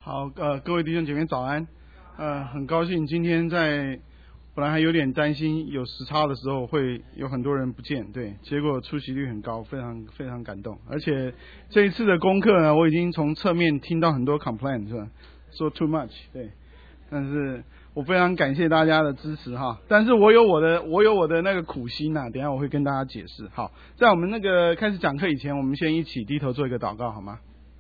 好，各位弟兄姐妹早安。很高兴今天本来还有点担心有时差的时候会有很多人不见，对，结果出席率很高，非常非常感动。而且这一次的功课呢，我已经从侧面听到很多 complaint 是吧？说 too much， 对。但是我非常感谢大家的支持哈。但是我有我的那个苦心啊，等一下我会跟大家解释。好，在我们那个开始讲课以前，我们先一起低头做一个祷告好吗？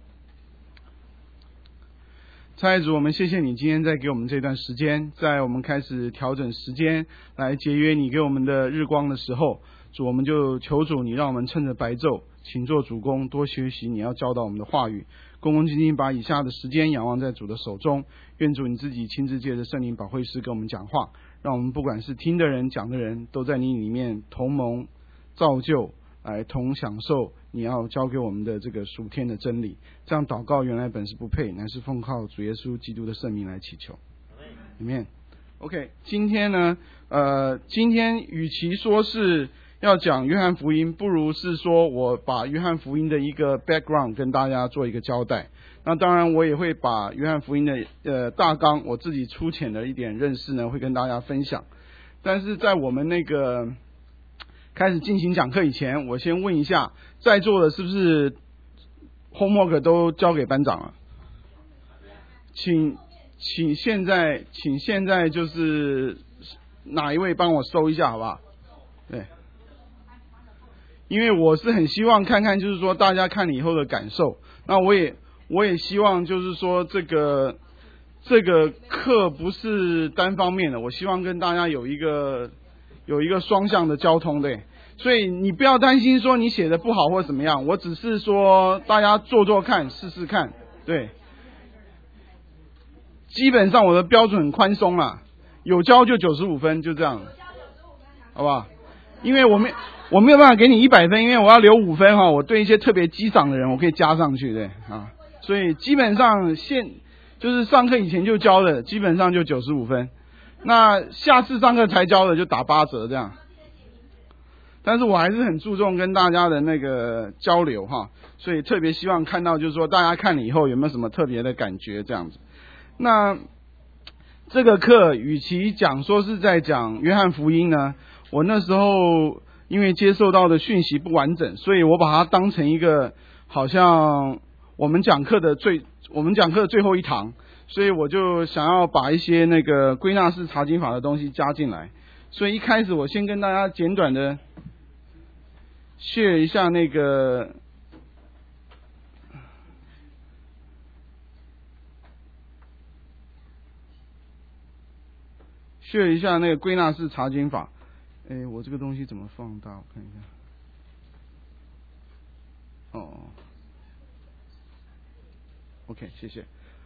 蔡主，我们谢谢你今天再给我们这段时间，在我们开始调整时间来节约你给我们的日光的时候，主，我们就求主你让我们趁着白昼，请做主公，多学习你要教导我们的话语，恭恭敬敬把以下的时间仰望在主的手中，愿主你自己亲自借着圣灵保惠师跟我们讲话，让我们不管是听的人讲的人都在你里面同盟造就，来同享受你要教给我们的这个属天的真理。这样祷告原来本是不配，乃是奉靠主耶稣基督的圣名来祈求。里面 OK， 今天呢今天与其说是要讲约翰福音，不如是说我把约翰福音的一个 background 跟大家做一个交代。那当然我也会把约翰福音的大纲，我自己粗浅的一点认识呢，会跟大家分享。但是在我们那个开始进行讲课以前，我先问一下，在座的是不是 homework 都交给班长了？请现在就是哪一位帮我收一下好不好？对，因为我是很希望看看就是说大家看了以后的感受。那我也希望就是说这个课不是单方面的，我希望跟大家有一个双向的交通，对。所以你不要担心说你写的不好或怎么样，我只是说大家做看，试试看，对。基本上我的标准很宽松啦，有交就95分，就这样，好不好？因为我没有办法给你100分，因为我要留5分哈，我对一些特别激赏的人我可以加上去，对啊。所以基本上就是上课以前就交的，基本上就95分。那下次上课才交的就打8折这样。但是我还是很注重跟大家的那个交流哈，所以特别希望看到就是说大家看了以后有没有什么特别的感觉这样子。那这个课与其讲说是在讲约翰福音呢，我那时候因为接受到的讯息不完整，所以我把它当成一个好像我们讲课的最后一堂，所以我就想要把一些那个归纳式查经法的东西加进来。所以一开始我先跟大家简短的share一下那个归纳式查经法。我这个东西怎么放大？我看一下。OK， 谢谢。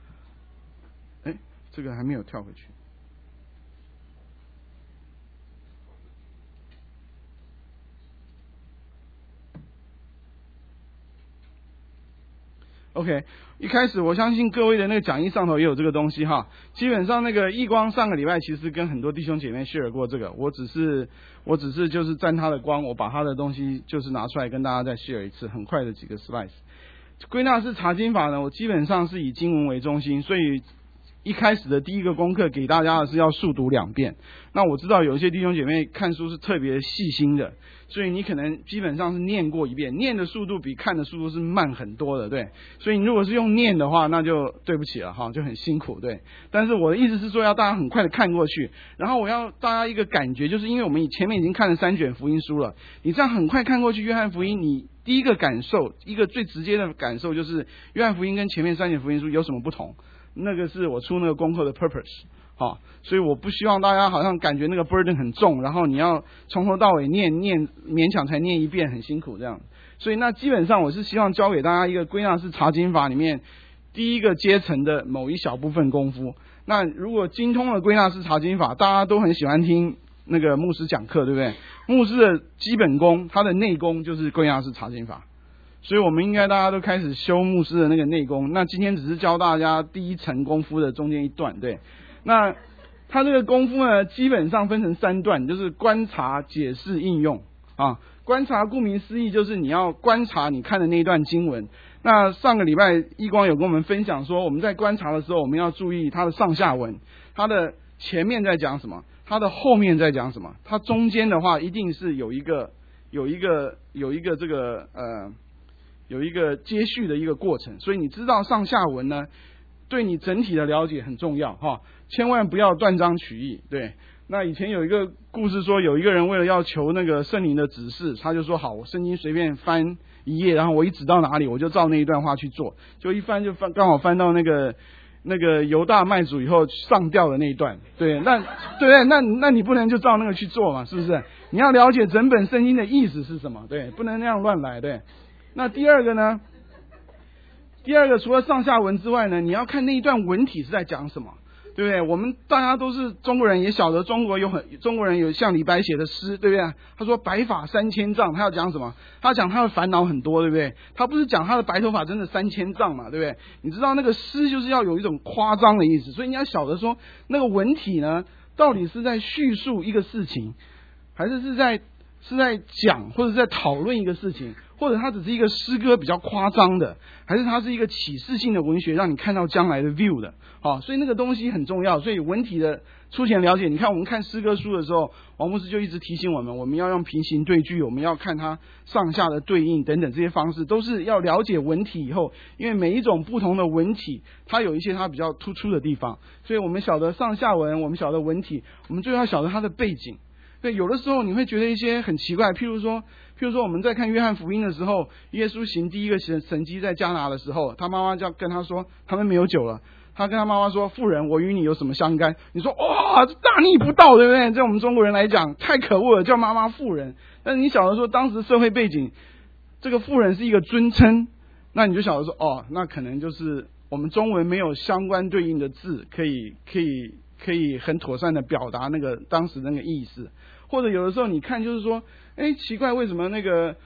这个还没有跳回去。OK， 一开始我相信各位的那个讲义上头也有这个东西哈。基本上那个易光上个礼拜其实跟很多弟兄姐妹 share 过这个，我只是就是沾他的光，我把他的东西就是拿出来跟大家再 share 一次，很快的几个 slides。归纳式查经法呢，我基本上是以经文为中心，所以一开始的第一个功课给大家的是要速读2遍。那我知道有一些弟兄姐妹看书是特别细心的，所以你可能基本上是念过一遍，念的速度比看的速度是慢很多的，对。所以你如果是用念的话，那就对不起了哈，就很辛苦，对。但是我的意思是说要大家很快的看过去，然后我要大家一个感觉，就是因为我们前面已经看了3卷福音书了，你这样很快看过去约翰福音，你第一个感受，一个最直接的感受就是约翰福音跟前面3卷福音书有什么不同，那个是我出那个功课的 purpose。好，所以我不希望大家好像感觉那个 burden 很重，然后你要从头到尾念勉强才念一遍，很辛苦这样。所以那基本上我是希望教给大家一个归纳式查经法里面第一个阶层的某一小部分功夫。那如果精通了归纳式查经法，大家都很喜欢听那个牧师讲课，对不对？牧师的基本功，他的内功就是归纳式查经法。所以我们应该大家都开始修牧师的那个内功。那今天只是教大家第一层功夫的中间一段，对。那他这个功夫呢，基本上分成3段，就是观察、解释、应用啊。观察顾名思义就是你要观察你看的那一段经文， 那上个礼拜义光有跟我们分享说，我们在观察的时候，我们要注意它的上下文，它的前面在讲什么，它的后面在讲什么，它中间的话一定是有一个这个有一个接续的一个过程，所以你知道上下文呢，对你整体的了解很重要哈，千万不要断章取义。对，那以前有一个故事说，有一个人为了要求那个圣灵的指示，他就说好，我圣经随便翻一页，然后我一指到哪里，我就照那一段话去做，就一翻就刚好翻到那个犹大卖主以后上吊的那一段。对，那你不能就照那个去做嘛，是不是？你要了解整本圣经的意思是什么，对，不能那样乱来。对，那第二个呢？第二个除了上下文之外呢，你要看那一段文体是在讲什么，对不对？我们大家都是中国人，也晓得中国人有像李白写的诗，对不对？他说白发3000丈，他要讲什么？他讲他的烦恼很多，对不对？他不是讲他的白头发真的3000丈嘛，对不对？你知道那个诗就是要有一种夸张的意思，所以你要晓得说那个文体呢，到底是在叙述一个事情，还是在讲或者是在讨论一个事情，或者它只是一个诗歌比较夸张的，还是它是一个启示性的文学，让你看到将来的 view 的。好，所以那个东西很重要，所以文体的粗浅了解，你看我们看诗歌书的时候，王牧师就一直提醒我们要用平行对句，我们要看它上下的对应等等，这些方式都是要了解文体以后，因为每一种不同的文体它有一些它比较突出的地方，所以我们晓得上下文，我们晓得文体，我们就要晓得它的背景。对，有的时候你会觉得一些很奇怪，譬如说我们在看约翰福音的时候，耶稣行第一个神迹在迦拿的时候，他妈妈就跟他说他们没有酒了，他跟他妈妈说妇人，我与你有什么相干？你说哇，这大逆不道，对不对？在我们中国人来讲太可恶了，叫妈妈妇人。但是你晓得说当时社会背景，这个妇人是一个尊称，那你就晓得说那可能就是我们中文没有相关对应的字可以很妥善的表达那个当时那个意思。或者有的时候你看就是说，奇怪，为什么那个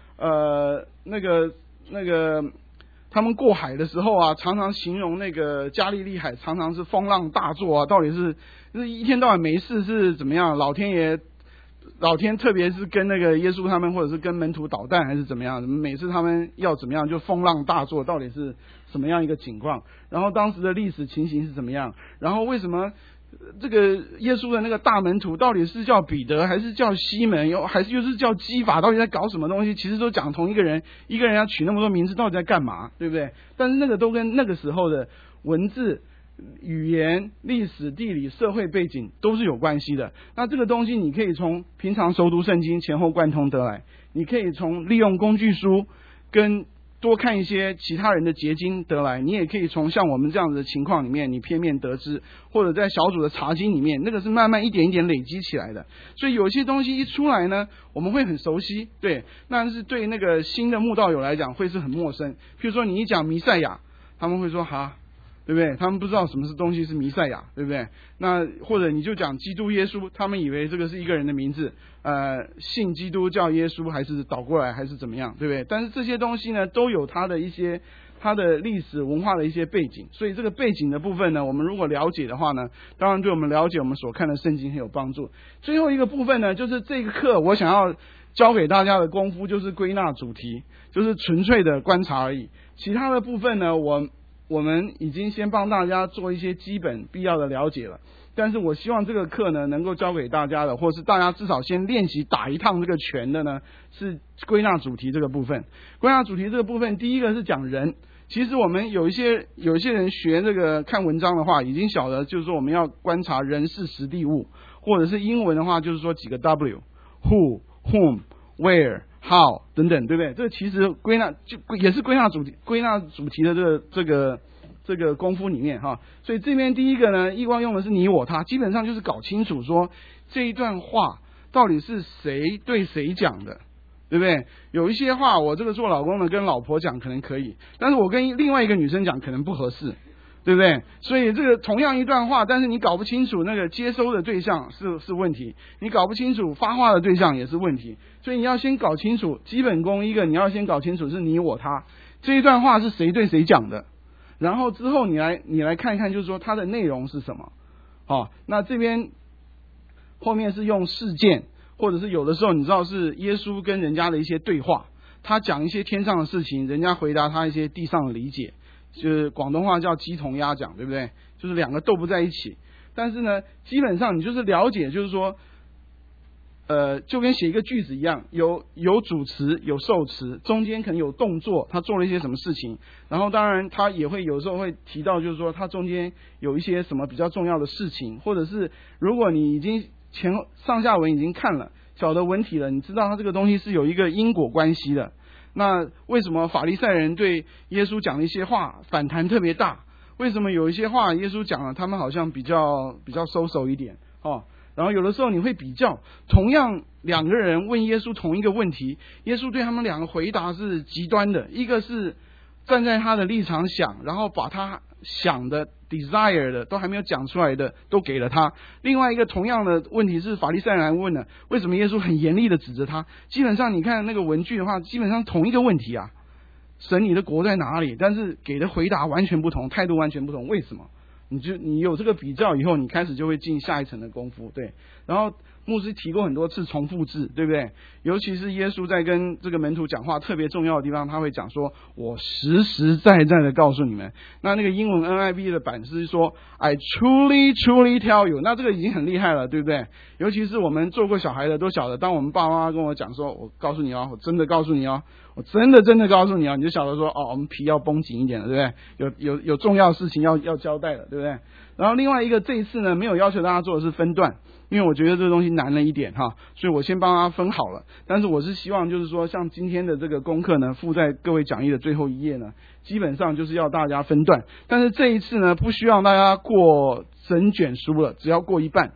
他们过海的时候啊，常常形容那个加利利海常常是风浪大作啊，到底是一天到晚没事是怎么样？老天特别是跟那个耶稣他们或者是跟门徒捣蛋还是怎么样？每次他们要怎么样就风浪大作，到底是什么样一个情况？然后当时的历史情形是怎么样？然后为什么这个耶稣的那个大门徒到底是叫彼得还是叫西门，还是又是叫基法，到底在搞什么东西？其实都讲同一个人，一个人要取那么多名字，到底在干嘛？对不对？但是那个都跟那个时候的文字、语言、历史、地理、社会背景都是有关系的。那这个东西你可以从平常熟读圣经前后贯通得来，你可以从利用工具书跟多看一些其他人的结晶得来，你也可以从像我们这样子的情况里面你片面得知，或者在小组的查经里面，那个是慢慢一点一点累积起来的。所以有些东西一出来呢，我们会很熟悉，对，那是对那个新的慕道友来讲会是很陌生。譬如说你一讲弥赛亚，他们会说哈，对不对？他们不知道什么是东西是弥赛亚，对不对？那或者你就讲基督耶稣，他们以为这个是一个人的名字，信基督叫耶稣，还是倒过来，还是怎么样，对不对？但是这些东西呢，都有它的历史文化的一些背景，所以这个背景的部分呢，我们如果了解的话呢，当然对我们了解我们所看的圣经很有帮助。最后一个部分呢，就是这个课我想要教给大家的功夫，就是归纳主题，就是纯粹的观察而已。其他的部分呢，我们已经先帮大家做一些基本必要的了解了，但是我希望这个课呢能够教给大家的，或是大家至少先练习打一趟这个拳的呢，是归纳主题这个部分。归纳主题这个部分，第一个是讲人。其实我们有一些人学这个看文章的话，已经晓得就是说我们要观察人事时地物，或者是英文的话就是说几个 W，Who, Whom, Where, How 等等，对不对？这个其实也是归纳主题的这个功夫里面哈。所以这边第一个呢，义光用的是你我他，基本上就是搞清楚说这一段话到底是谁对谁讲的，对不对？有一些话我这个做老公的跟老婆讲可能可以，但是我跟另外一个女生讲可能不合适，对不对？所以这个同样一段话，但是你搞不清楚那个接收的对象是问题，你搞不清楚发话的对象也是问题，所以你要先搞清楚基本功一个，你要先搞清楚是你我他这一段话是谁对谁讲的，然后之后你来看一看，就是说它的内容是什么。那这边后面是用事件，或者是有的时候你知道是耶稣跟人家的一些对话， 他讲一些天上的事情，人家回答他一些地上的理解，就是广东话叫鸡同鸭讲，对不对？就是两个斗不在一起。但是呢，基本上你就是了解，就是说，就跟写一个句子一样，有主词，有受词，中间可能有动作，他做了一些什么事情，然后当然他也会有时候会提到，就是说他中间有一些什么比较重要的事情，或者是如果你已经上下文已经看了，晓得文体了，你知道他这个东西是有一个因果关系的。那为什么法利赛人对耶稣讲的一些话反弹特别大？为什么有一些话耶稣讲了，他们好像比较收手一点哦？然后有的时候你会比较，同样两个人问耶稣同一个问题，耶稣对他们两个回答是极端的，一个是站在他的立场想，然后把他想的 desire 的都还没有讲出来的都给了他。另外一个同样的问题是法利赛人问的，为什么耶稣很严厉的指着他？基本上你看那个文句的话，基本上同一个问题啊，神你的国在哪里？但是给的回答完全不同，态度完全不同，为什么？你有这个比较以后，你开始就会进下一层的功夫，对。然后牧师提过很多次重复制，对不对？尤其是耶稣在跟这个门徒讲话特别重要的地方，他会讲说我实实在在的告诉你们。那个英文 NIV 的版是说 I truly tell you， 那这个已经很厉害了，对不对？尤其是我们做过小孩的都晓得，当我们爸妈跟我讲说我告诉你哦，我真的告诉你哦，我真的告诉你哦，你就晓得说哦，我们皮要绷紧一点了，对不对？有重要事情要交代了，对不对？然后另外一个这一次呢，没有要求大家做的是分段，因为我觉得这个东西难了一点哈，所以我先帮大家分好了。但是我是希望就是说，像今天的这个功课呢，附在各位讲义的最后一页呢，基本上就是要大家分段。但是这一次呢，不需要大家过整卷书了，只要过一半，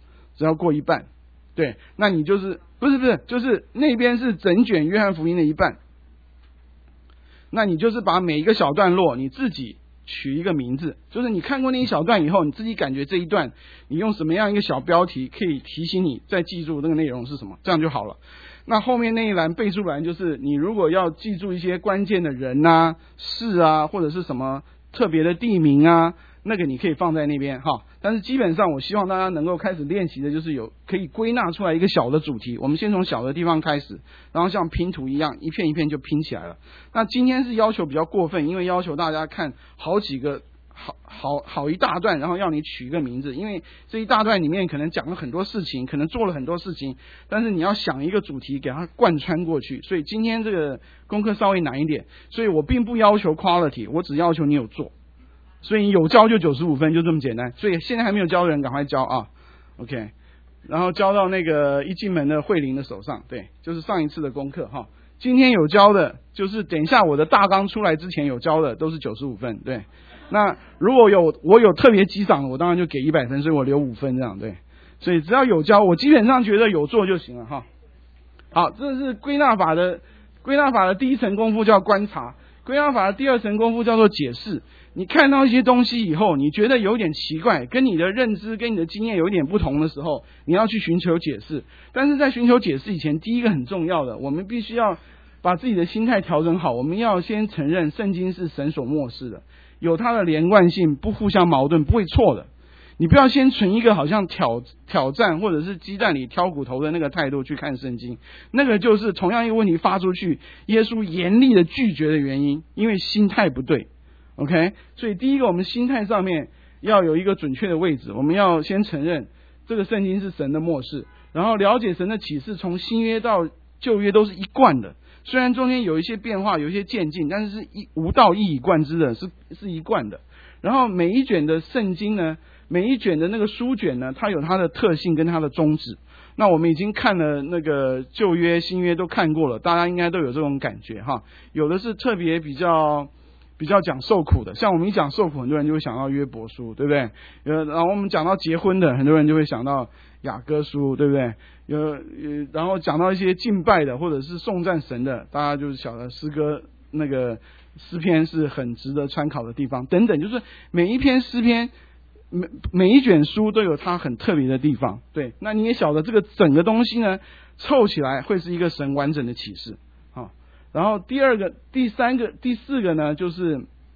对，那你就是不是，就是那边是整卷约翰福音的一半，那你就是把每一个小段落你自己取一个名字，就是你看过那一小段以后，你自己感觉这一段你用什么样一个小标题可以提醒你再记住那个内容是什么，这样就好了。那后面那一栏备注栏就是你如果要记住一些关键的人啊、事啊，或者是什么特别的地名啊，那个你可以放在那边哈。但是基本上我希望大家能够开始练习的就是有可以归纳出来一个小的主题，我们先从小的地方开始，然后像拼图一样一片一片就拼起来了。那今天是要求比较过分，因为要求大家看好几个好一大段，然后要你取一个名字，因为这一大段里面可能讲了很多事情，可能做了很多事情，但是你要想一个主题给它贯穿过去，所以今天这个功课稍微难一点，所以我并不要求 quality， 我只要求你有做，所以有交就95分，就这么简单。所以现在还没有交的人赶快交啊 ，OK， 然后交到那个一进门的慧玲的手上，对，就是上一次的功课哈。今天有交的，就是等一下我的大纲出来之前有交的，都是95分，对。那如果我有特别激赏的，我当然就给100分，所以我留5分这样，对。所以只要有交，我基本上觉得有做就行了哈。好，这是归纳法的第一层功夫叫观察，归纳法的第二层功夫叫做解释。你看到一些东西以后，你觉得有点奇怪，跟你的认知跟你的经验有点不同的时候，你要去寻求解释。但是在寻求解释以前，第一个很重要的，我们必须要把自己的心态调整好，我们要先承认圣经是神所默示的，有它的连贯性，不互相矛盾，不会错的。你不要先存一个好像挑战或者是鸡蛋里挑骨头的那个态度去看圣经，那个就是同样一个问题发出去，耶稣严厉的拒绝的原因，因为心态不对。OK， 所以第一个我们心态上面要有一个准确的位置，我们要先承认这个圣经是神的默示，然后了解神的启示从新约到旧约都是一贯的，虽然中间有一些变化有一些渐进，但是无道一以贯之的，是一贯的。然后每一卷的圣经呢，每一卷的那个书卷呢，它有它的特性跟它的宗旨。那我们已经看了那个旧约新约都看过了，大家应该都有这种感觉哈。有的是特别比较讲受苦的，像我们一讲受苦，很多人就会想到约伯书，对不对？然后我们讲到结婚的，很多人就会想到雅歌书，对不对？然后讲到一些敬拜的或者是颂赞神的，大家就是晓得诗歌那个诗篇是很值得参考的地方等等，就是每一篇诗篇每一卷书都有它很特别的地方，对。那你也晓得这个整个东西呢凑起来会是一个神完整的启示。然后第二个第三个第四个呢，就是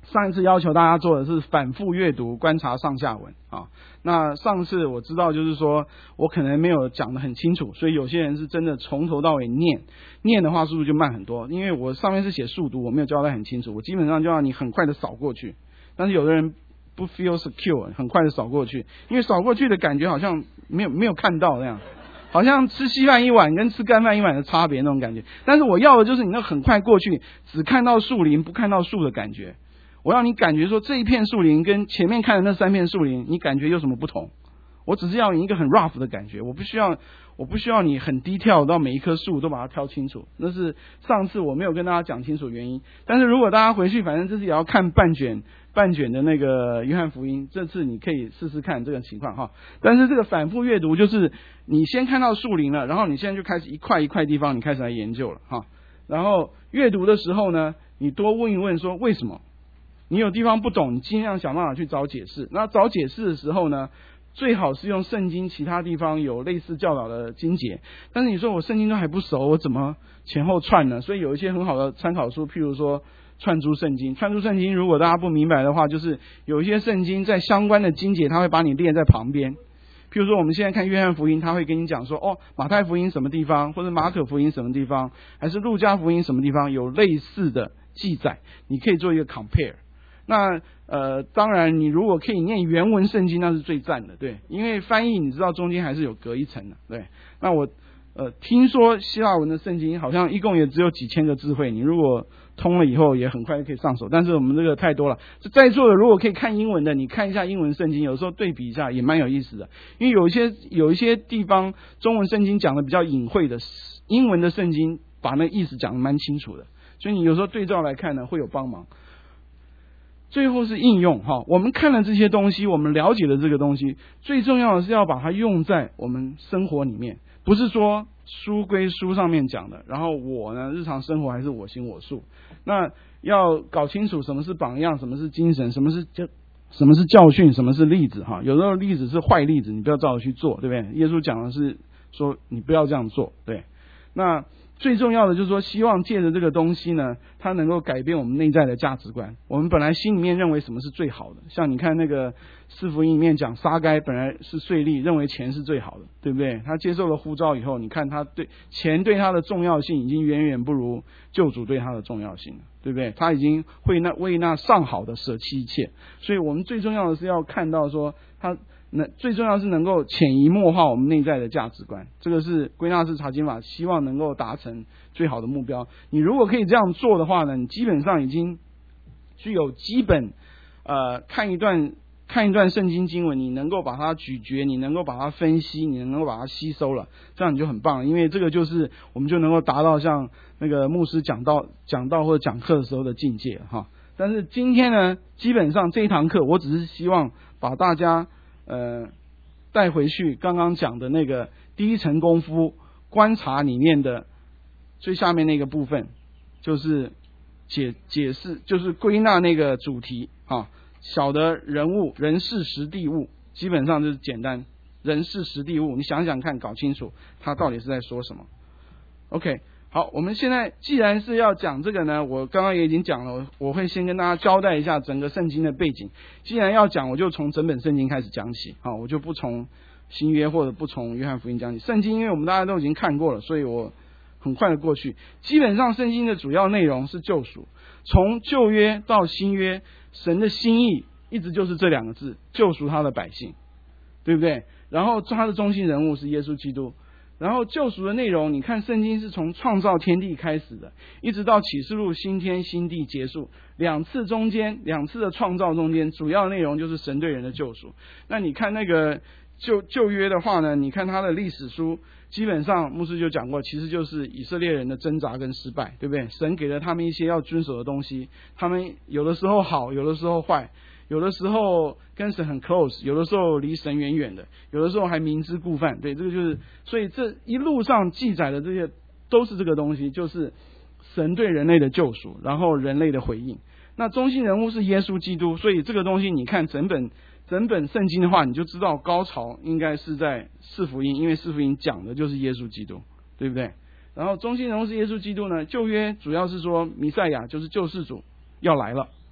上一次要求大家做的是反复阅读、观察上下文啊。那上次我知道就是说我可能没有讲得很清楚，所以有些人是真的从头到尾念的话速度就慢很多，因为我上面是写速读，我没有交代很清楚，我基本上就让你很快的扫过去。但是有的人不 feel secure， 很快的扫过去，因为扫过去的感觉好像没有看到那样。好像吃稀饭一碗跟吃干饭一碗的差别那种感觉，但是我要的就是你那很快过去，只看到树林不看到树的感觉。我让你感觉说这一片树林跟前面看的那3片树林，你感觉有什么不同？我只是要你一个很 rough 的感觉，我不需要你很detail到每一棵树都把它挑清楚。那是上次我没有跟大家讲清楚原因。但是如果大家回去，反正这次也要看半卷的那个约翰福音，这次你可以试试看这个情况哈。但是这个反复阅读就是你先看到树林了，然后你现在就开始一块一块地方你开始来研究了哈。然后阅读的时候呢，你多问一问说为什么？你有地方不懂，你尽量想办法去找解释。那找解释的时候呢，最好是用圣经其他地方有类似教导的经节。但是你说我圣经都还不熟，我怎么前后串呢？所以有一些很好的参考书，譬如说串珠圣经。串珠圣经如果大家不明白的话，就是有一些圣经在相关的经节，它会把你列在旁边。譬如说我们现在看约翰福音，他会跟你讲说马太福音什么地方，或者马可福音什么地方，还是路加福音什么地方有类似的记载，你可以做一个 compare。那当然你如果可以念原文圣经，那是最赞的，对，因为翻译你知道中间还是有隔一层的，对。那我听说希腊文的圣经好像一共也只有几千个字汇，你如果通了以后也很快就可以上手，但是我们这个太多了。在座的如果可以看英文的，你看一下英文圣经，有时候对比一下也蛮有意思的，因为有一些地方中文圣经讲的比较隐晦的，英文的圣经把那个意思讲的蛮清楚的，所以你有时候对照来看呢会有帮忙。最后是应用哈，我们看了这些东西，我们了解了这个东西，最重要的是要把它用在我们生活里面，不是说书归书上面讲的，然后我呢日常生活还是我行我素。那要搞清楚什么是榜样，什么是精神，什么是教训，什么是例子哈。有时候例子是坏例子，你不要照着去做，对不对？耶稣讲的是说你不要这样做，对。那最重要的就是说，希望借着这个东西呢，它能够改变我们内在的价值观。我们本来心里面认为什么是最好的，像你看那个四福音里面讲撒该本来是税吏，认为钱是最好的，对不对？他接受了呼召以后，你看他对钱对他的重要性已经远远不如救主对他的重要性了，对不对？他已经会为那上好的舍弃一切。所以我们最重要的是要看到说最重要是能够潜移默化我们内在的价值观，这个是归纳式查经法希望能够达成最好的目标。你如果可以这样做的话呢，你基本上已经具有基本看一段圣经经文，你能够把它咀嚼，你能够把它分析，你能够把它吸收了，这样你就很棒了。因为这个就是我们就能够达到像那个牧师讲道或者讲课的时候的境界哈。但是今天呢，基本上这一堂课我只是希望把大家带回去刚刚讲的那个第一层功夫观察里面的最下面那个部分，就是解释，就是归纳那个主题啊。小的人物、人事、时地物，基本上就是简单人事、时地物，你想想看，搞清楚他到底是在说什么。OK， 好，我们现在既然是要讲这个呢，我刚刚也已经讲了，我会先跟大家交代一下整个圣经的背景。既然要讲，我就从整本圣经开始讲起，好，我就不从新约或者不从约翰福音讲起。圣经因为我们大家都已经看过了，所以我很快的过去。基本上圣经的主要内容是救赎，从旧约到新约，神的心意一直就是这2个字，救赎他的百姓，对不对？然后他的中心人物是耶稣基督。然后救赎的内容，你看圣经是从创造天地开始的，一直到启示录新天新地结束，2次的创造中间，主要内容就是神对人的救赎。那你看那个旧约的话呢，你看他的历史书，基本上牧师就讲过，其实就是以色列人的挣扎跟失败，对不对？神给了他们一些要遵守的东西，他们有的时候好，有的时候坏，有的时候跟神很 close， 有的时候离神远远的，有的时候还明知故犯。对，这个就是，所以这一路上记载的这些都是这个东西，就是神对人类的救赎，然后人类的回应。那中心人物是耶稣基督，所以这个东西你看整本圣经的话，你就知道高潮应该是在四福音，因为四福音讲的就是耶稣基督，对不对？然后中心人物是耶稣基督呢，旧约主要是说弥赛亚就是救世主要来了。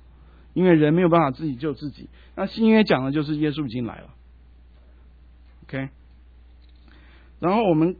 因为人没有办法自己救自己。那新约讲的就是耶稣已经来了 ，OK。然后我们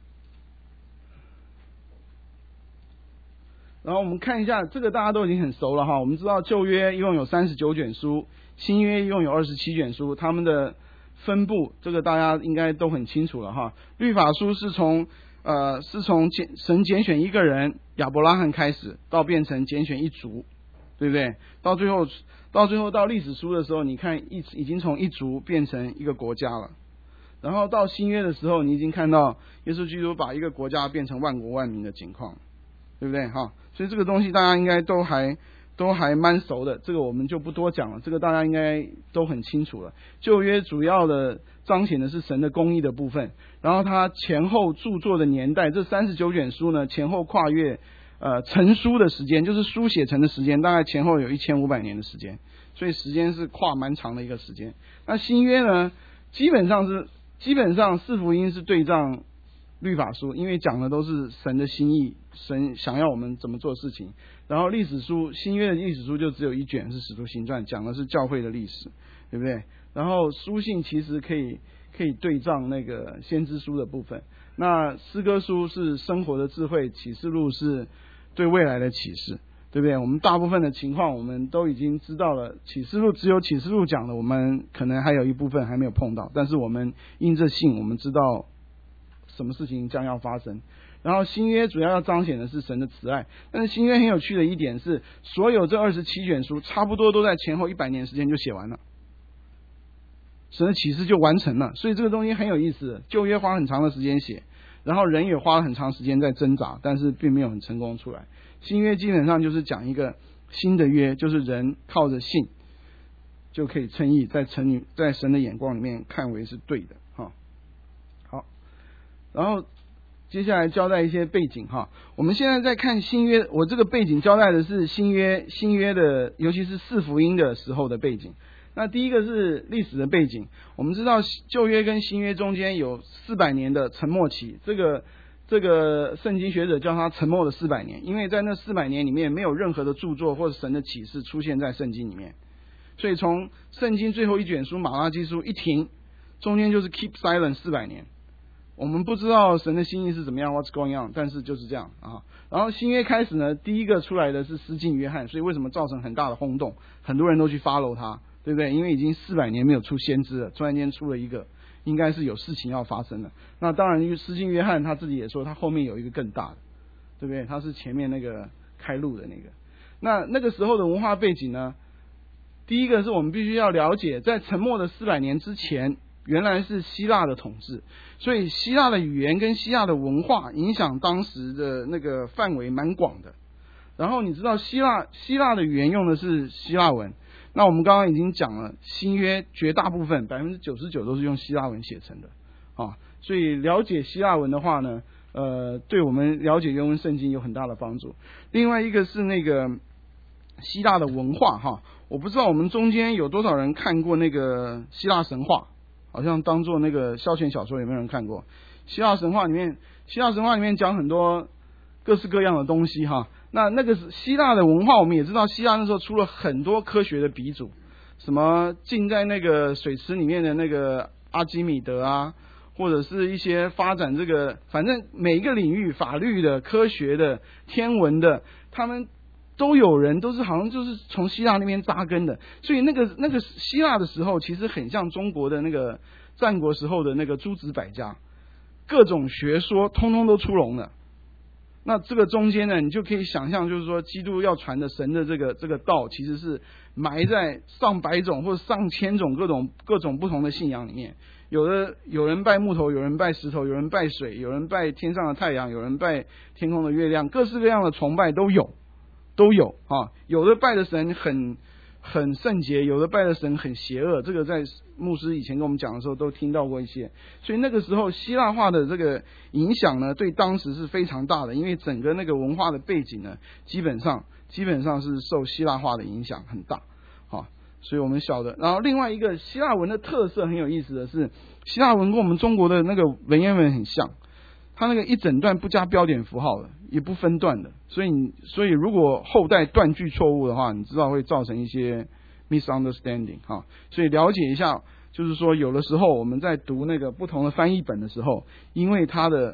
看一下，这个大家都已经很熟了哈。我们知道旧约一共有39卷书，新约一共有27卷书，他们的分布这个大家应该都很清楚了哈。律法书是从神拣选一个人亚伯拉罕开始，到变成拣选一族，对不对？到最后到历史书的时候，你看已经从一族变成一个国家了。然后到新约的时候，你已经看到耶稣基督把一个国家变成万国万民的情况，对不对哈？所以这个东西大家应该都还蛮熟的，这个我们就不多讲了，这个大家应该都很清楚了。旧约主要的彰显的是神的公义的部分，然后它前后著作的年代，这39卷书呢前后跨越成书的时间，就是书写成的时间，大概前后有1500年的时间，所以时间是跨蛮长的一个时间。那新约呢，基本上四福音是对仗律法书，因为讲的都是神的心意，神想要我们怎么做事情。然后历史书，新约的历史书就只有一卷是使徒行传，讲的是教会的历史，对不对？然后书信其实可以对仗那个先知书的部分。那诗歌书是生活的智慧，启示录是对未来的启示，对不对？我们大部分的情况我们都已经知道了，启示录只有启示录讲的，我们可能还有一部分还没有碰到，但是我们因着信，我们知道什么事情将要发生。然后新约主要彰显的是神的慈爱，但是新约很有趣的一点是，所有这27卷书差不多都在前后100年时间就写完了，神的启示就完成了。所以这个东西很有意思，旧约花很长的时间写，然后人也花了很长时间在挣扎，但是并没有很成功出来。新约基本上就是讲一个新的约，就是人靠着信就可以称义，在神的眼光里面看为是对的哈。好，然后接下来交代一些背景哈。我们现在在看新约，我这个背景交代的是新约的，尤其是四福音的时候的背景。那第一个是历史的背景，我们知道旧约跟新约中间有400年的沉默期，这个圣经学者叫它沉默的400年，因为在那400年里面没有任何的著作或者神的启示出现在圣经里面，所以从圣经最后一卷书马拉基书一停，中间就是 keep silent 400年。我们不知道神的心意是怎么样 ，what's going on， 但是就是这样啊。然后新约开始呢，第一个出来的是施浸约翰，所以为什么造成很大的轰动？很多人都去 follow 他，对不对？因为已经400年没有出先知了，突然间出了一个，应该是有事情要发生了。那当然，因为施浸约翰他自己也说，他后面有一个更大的，对不对？他是前面那个开路的那个。那个时候的文化背景呢？第一个是我们必须要了解，在沉默的400年之前，原来是希腊的统治，所以希腊的语言跟希腊的文化影响当时的那个范围蛮广的。然后你知道希腊的语言用的是希腊文，那我们刚刚已经讲了，新约绝大部分99%都是用希腊文写成的啊，所以了解希腊文的话呢，对我们了解原文圣经有很大的帮助。另外一个是那个希腊的文化哈，我不知道我们中间有多少人看过那个希腊神话，好像当做那个消遣小说，有没有人看过？希腊神话里面讲很多各式各样的东西哈。那个是希腊的文化，我们也知道，希腊那时候出了很多科学的鼻祖，什么浸在那个水池里面的那个阿基米德啊，或者是一些发展这个，反正每一个领域，法律的、科学的、天文的，他们都有人都是好像就是从希腊那边扎根的，所以那个希腊的时候，其实很像中国的那个战国时候的那个诸子百家，各种学说通通都出笼了。那这个中间呢，你就可以想象，就是说基督要传的神的这个道，其实是埋在上百种或者上千种各种不同的信仰里面。有人拜木头，有人拜石头，有人拜水，有人拜天上的太阳，有人拜天空的月亮，各式各样的崇拜都有啊。有的拜的神很圣洁，有的拜的神很邪恶，这个在牧师以前跟我们讲的时候都听到过一些。所以那个时候希腊化的这个影响呢，对当时是非常大的，因为整个那个文化的背景呢，基本上是受希腊化的影响很大啊。所以我们晓得。然后另外一个希腊文的特色很有意思的是，希腊文跟我们中国的那个文言文很像。 它那个一整段不加标点符号的，也不分段的，所以如果后代断句错误的话，你知道会造成一些 misunderstanding 哈。所以了解一下，就是说有的时候我们在读那个不同的翻译本的时候，因为它的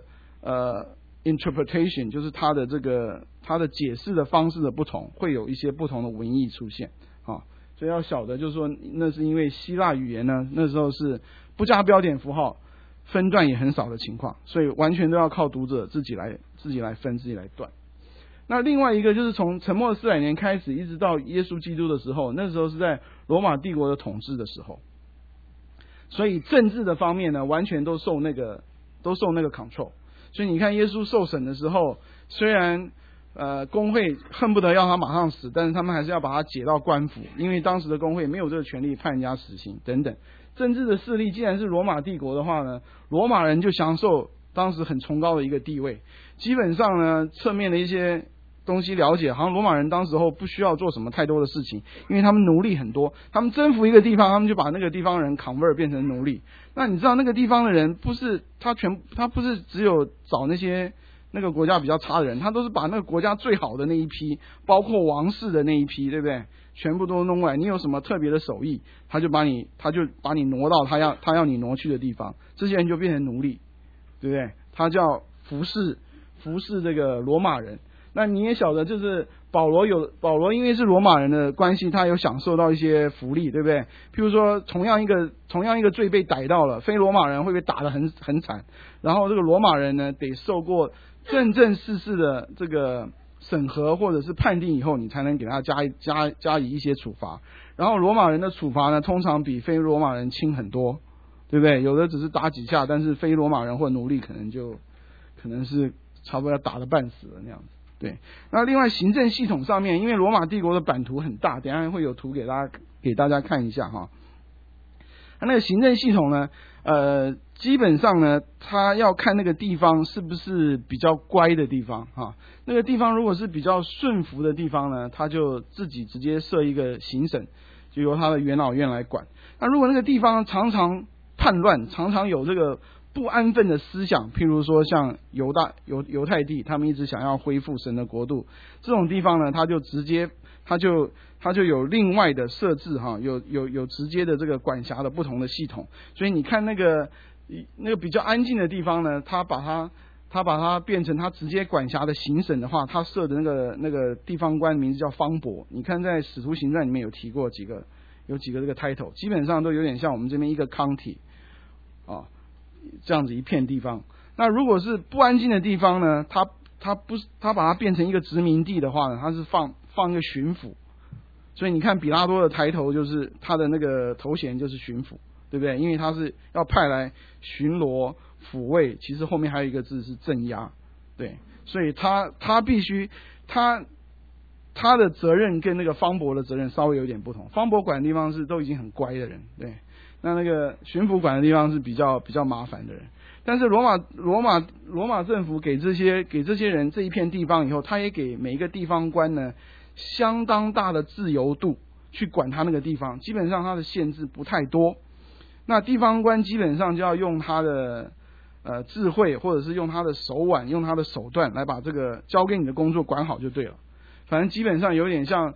interpretation 就是它的解释的方式的不同，会有一些不同的文意出现啊。所以要晓得，就是说那是因为希腊语言呢，那时候是不加标点符号，分段也很少的情况，所以完全都要靠读者自己来分，自己来断。那另外一个就是从沉默的400年开始，一直到耶稣基督的时候，那时候是在罗马帝国的统治的时候，所以政治的方面呢，完全都受那个 control。所以你看耶稣受审的时候，虽然公会恨不得要他马上死，但是他们还是要把他解到官府，因为当时的公会没有这个权利判人家死刑等等。政治的势力既然是罗马帝国的话呢，罗马人就享受当时很崇高的一个地位。基本上呢，侧面的一些东西了解，好像罗马人当时候不需要做什么太多的事情，因为他们奴隶很多，他们征服一个地方，他们就把那个地方人 convert 变成奴隶。那你知道那个地方的人不是他不是只有找那个国家比较差的人，他都是把那个国家最好的那一批，包括王室的那一批，对不对？全部都弄过来。你有什么特别的手艺，他就把你挪到他要你挪去的地方，这些人就变成奴隶，对不对？他叫服侍这个罗马人。那你也晓得，就是保罗因为是罗马人的关系，他有享受到一些福利，对不对？譬如说同样一个罪被逮到了，非罗马人会被打得很惨，然后这个罗马人呢得受过正式的这个审核或者是判定以后，你才能给他加以一些处罚。然后罗马人的处罚呢，通常比非罗马人轻很多，对不对？有的只是打几下，但是非罗马人或奴隶可能是差不多要打得半死了那样子。对，那另外行政系统上面，因为罗马帝国的版图很大，等一下会有图给大家看一下哈。那个行政系统呢，基本上呢，他要看那个地方是不是比较乖的地方哈。那个地方如果是比较顺服的地方呢，他就自己直接设一个行省，就由他的元老院来管。那如果那个地方常常叛乱，常常有这个不安分的思想，譬如说像犹太地，他们一直想要恢复神的国度，这种地方呢，他就有另外的设置哈，有直接的这个管辖的不同的系统。所以你看那个比较安静的地方呢，他把它变成他直接管辖的行省的话，他设的那个地方官名字叫方伯。你看在使徒行传里面有提过有几个这个 title， 基本上都有点像我们这边一个 county 啊。这样子一片地方。那如果是不安静的地方呢，他把它变成一个殖民地的话呢，他是放一个巡抚。所以你看比拉多的抬头，就是他的那个头衔就是巡抚，对不对？因为他是要派来巡逻抚慰，其实后面还有一个字是镇压，对。所以他必须他的责任跟那个方伯的责任稍微有点不同。方伯管的地方是都已经很乖的人，对。那个巡抚管的地方是比较麻烦的人，但是罗马政府给这些人这一片地方以后，他也给每一个地方官呢相当大的自由度去管他那个地方，基本上他的限制不太多。那地方官基本上就要用他的智慧，或者是用他的手腕，用他的手段来把这个交给你的工作管好就对了。反正基本上有点像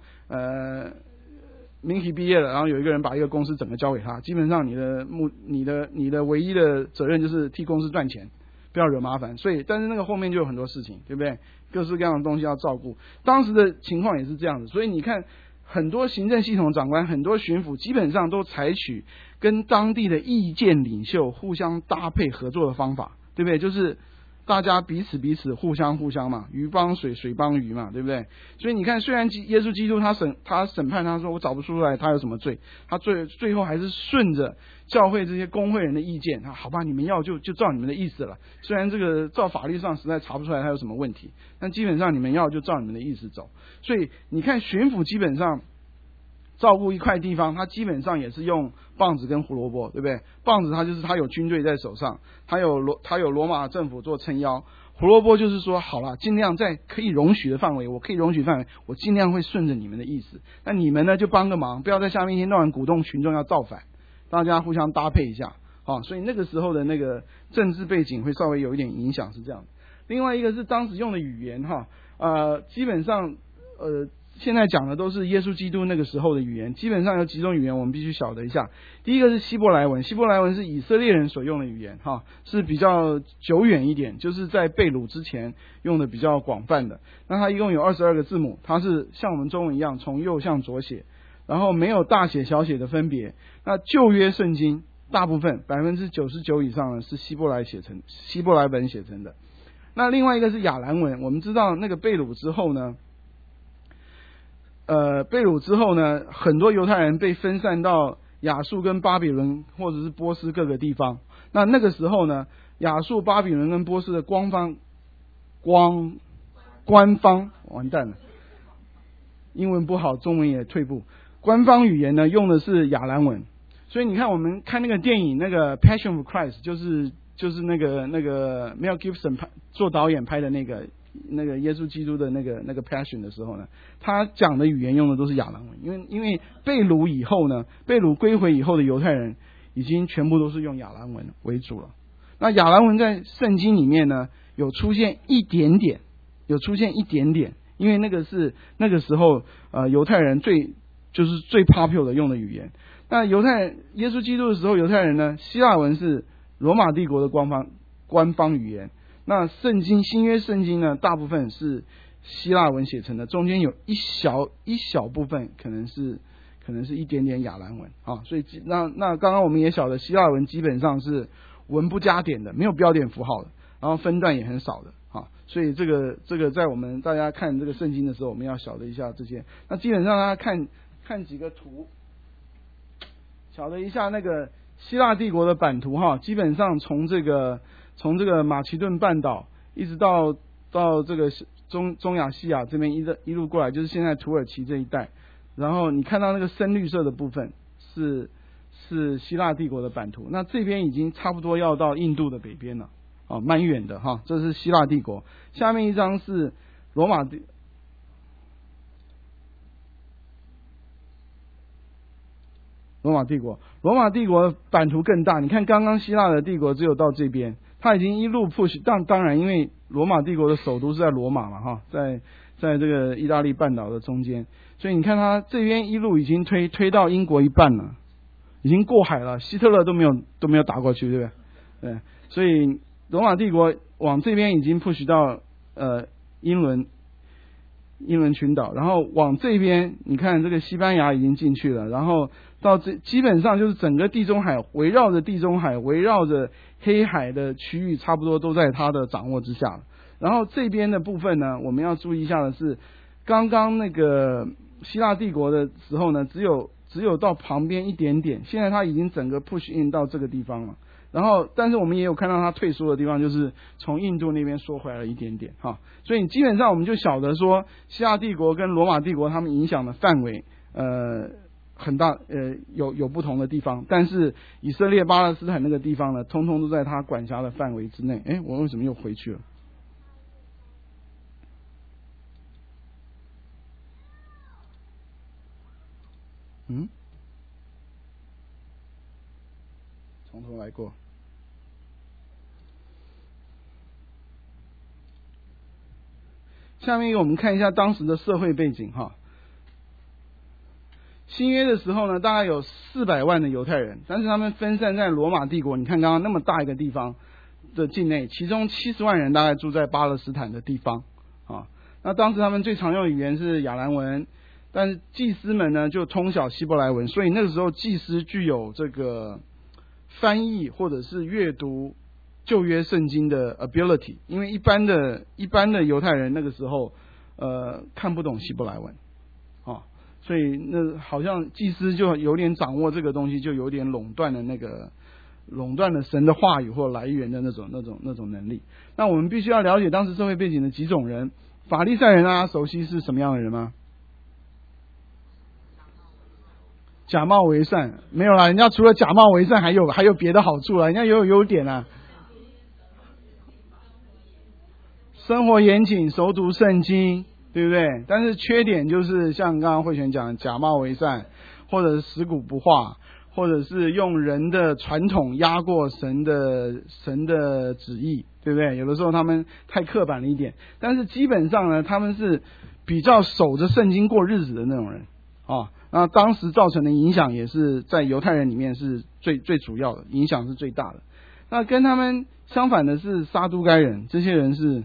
Minky 毕业了，然后有一个人把一个公司整个交给他，基本上你的唯一的责任就是替公司赚钱，不要惹麻烦。所以但是那个后面就有很多事情，对不对？各式各样的东西要照顾，当时的情况也是这样子。所以你看很多行政系统长官，很多巡抚基本上都采取跟当地的意见领袖互相搭配合作的方法，对不对？就是大家彼此互相嘛，鱼帮水，水帮鱼嘛，对不对？所以你看，虽然耶稣基督他审判他说我找不出来他有什么罪，他最后还是顺着教会这些公会人的意见，好吧，你们要就照你们的意思了。虽然这个照法律上实在查不出来他有什么问题，但基本上你们要就照你们的意思走。所以你看巡抚基本上照顾一块地方，他基本上也是用棒子跟胡萝卜，对不对？棒子他有军队在手上，他有罗马政府做撑腰，胡萝卜就是说好了，尽量在可以容许的范围，我尽量会顺着你们的意思。那你们呢就帮个忙，不要在下面一天到晚鼓动群众要造反，大家互相搭配一下所以那个时候的那个政治背景会稍微有一点影响，是这样的。另外一个是当时用的语言基本上现在讲的都是耶稣基督那个时候的语言，基本上有几种语言我们必须晓得一下。第一个是希伯来文，希伯来文是以色列人所用的语言是比较久远一点，就是在被掳之前用的比较广泛的。那它一共有22个字母，它是像我们中文一样从右向左写，然后没有大写小写的分别。那旧约圣经大部分99%以上呢是希伯来文写成的。那另外一个是亚兰文，我们知道那个被掳之后呢，很多犹太人被分散到亚述跟巴比伦或者是波斯各个地方。那个时候呢，亚述、巴比伦跟波斯的官方完蛋了，英文不好，中文也退步。官方语言呢用的是亚兰文，所以你看我们看那个电影那个 Passion of Christ， 就是那个 Mel Gibson 做导演拍的那个耶稣基督的那个 Passion 的时候呢，他讲的语言用的都是亚兰文，因为被掳以后呢，被掳归回以后的犹太人已经全部都是用亚兰文为主了。那亚兰文在圣经里面呢有出现一点点，因为那个是那个时候犹太人最 popular 的用的语言。那耶稣基督的时候，犹太人呢，希腊文是罗马帝国的官方语言。那新约圣经呢，大部分是希腊文写成的，中间有一小部分可能是一点点亚兰文所以那刚刚我们也晓得，希腊文基本上是文不加点的，没有标点符号的，然后分段也很少的所以这个在我们大家看这个圣经的时候，我们要晓得一下这些。那基本上大家看几个图，晓得一下那个希腊帝国的版图基本上从这个马其顿半岛一直到这个中亚西亚这边一路过来，就是现在土耳其这一带。然后你看到那个深绿色的部分是希腊帝国的版图，那这边已经差不多要到印度的北边了蛮远的这是希腊帝国。下面一张是罗马帝国版图更大，你看刚刚希腊的帝国只有到这边，它已经一路 push， 当然因为罗马帝国的首都是在罗马嘛在这个意大利半岛的中间，所以你看它这边一路已经推到英国一半了，已经过海了，希特勒都没有打过去，对不对？对，所以罗马帝国往这边已经 push 到英伦群岛，然后往这边你看这个西班牙已经进去了，然后到基本上就是整个地中海，围绕着黑海的区域差不多都在他的掌握之下了。然后这边的部分呢，我们要注意一下的是，刚刚那个希腊帝国的时候呢，只有到旁边一点点，现在它已经整个 push in 到这个地方了。然后但是我们也有看到它退缩的地方，就是从印度那边缩回来了一点点所以基本上我们就晓得说，希腊帝国跟罗马帝国他们影响的范围很大，有不同的地方，但是以色列巴勒斯坦那个地方呢，通通都在他管辖的范围之内。我为什么又回去了？从头来过。下面我们看一下当时的社会背景新约的时候呢，大概有400万的犹太人，但是他们分散在罗马帝国，你看刚刚那么大一个地方的境内，其中70万人大概住在巴勒斯坦的地方那当时他们最常用的语言是亚兰文，但是祭司们呢就通晓希伯来文，所以那个时候祭司具有这个翻译或者是阅读旧约圣经的 ability， 因为一般的犹太人那个时候看不懂希伯来文所以那好像祭司就有点掌握这个东西，就有点垄断了神的话语或来源的那种能力。那我们必须要了解当时社会背景的几种人。法利赛人熟悉是什么样的人吗？假冒为善没有啦，人家除了假冒为善还有别的好处啦，人家也有优点啦。生活严谨，熟读圣经，对不对？但是缺点就是像刚刚慧璇讲，假冒为善，或者是食古不化， 或者是用人的传统压过神的旨意，对不对？有的时候他们太刻板了一点，但是基本上呢，他们是比较守着圣经过日子的那种人啊。那当时造成的影响也是在犹太人里面是最主要的，影响是最大的。那跟他们相反的是撒都该人，这些人是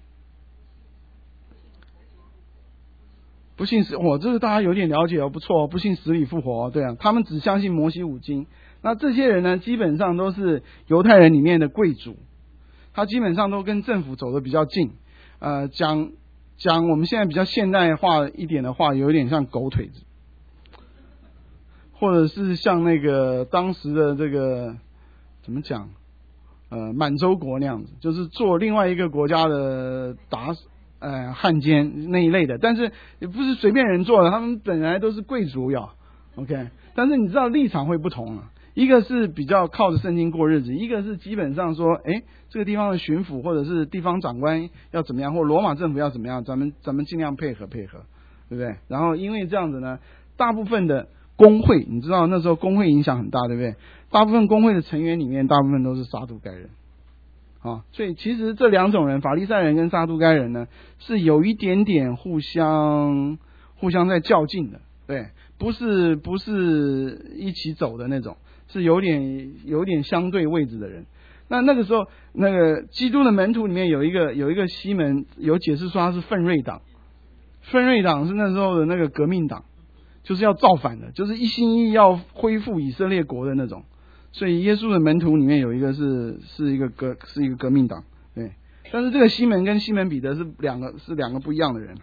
不信死，这个大家有点了解不错不信死里复活对啊，他们只相信摩西五经。那这些人呢，基本上都是犹太人里面的贵族，他基本上都跟政府走得比较近。讲我们现在比较现代化一点的话，有点像狗腿子，或者是像那个当时的这个怎么讲满洲国那样子，就是做另外一个国家的汉奸那一类的，但是也不是随便人做的，他们本来都是贵族OK， 但是你知道立场会不同啊，一个是比较靠着圣经过日子，一个是基本上说这个地方的巡抚或者是地方长官要怎么样，或罗马政府要怎么样，咱们尽量配合，对不对？然后因为这样子呢，大部分的工会，你知道那时候工会影响很大，对不对？大部分工会的成员里面，大部分都是撒都该人所以其实这两种人，法利赛人跟撒都该人呢，是有一点点互相在较劲的，对，不是一起走的那种，是有点相对位置的人。那个时候，那个基督的门徒里面有一个西门，有解释说他是奋锐党，奋锐党是那时候的那个革命党，就是要造反的，就是一心一意要恢复以色列国的那种。所以耶稣的门徒里面有一个是一个革命党，对。但是这个西门跟西门彼得是两个不一样的人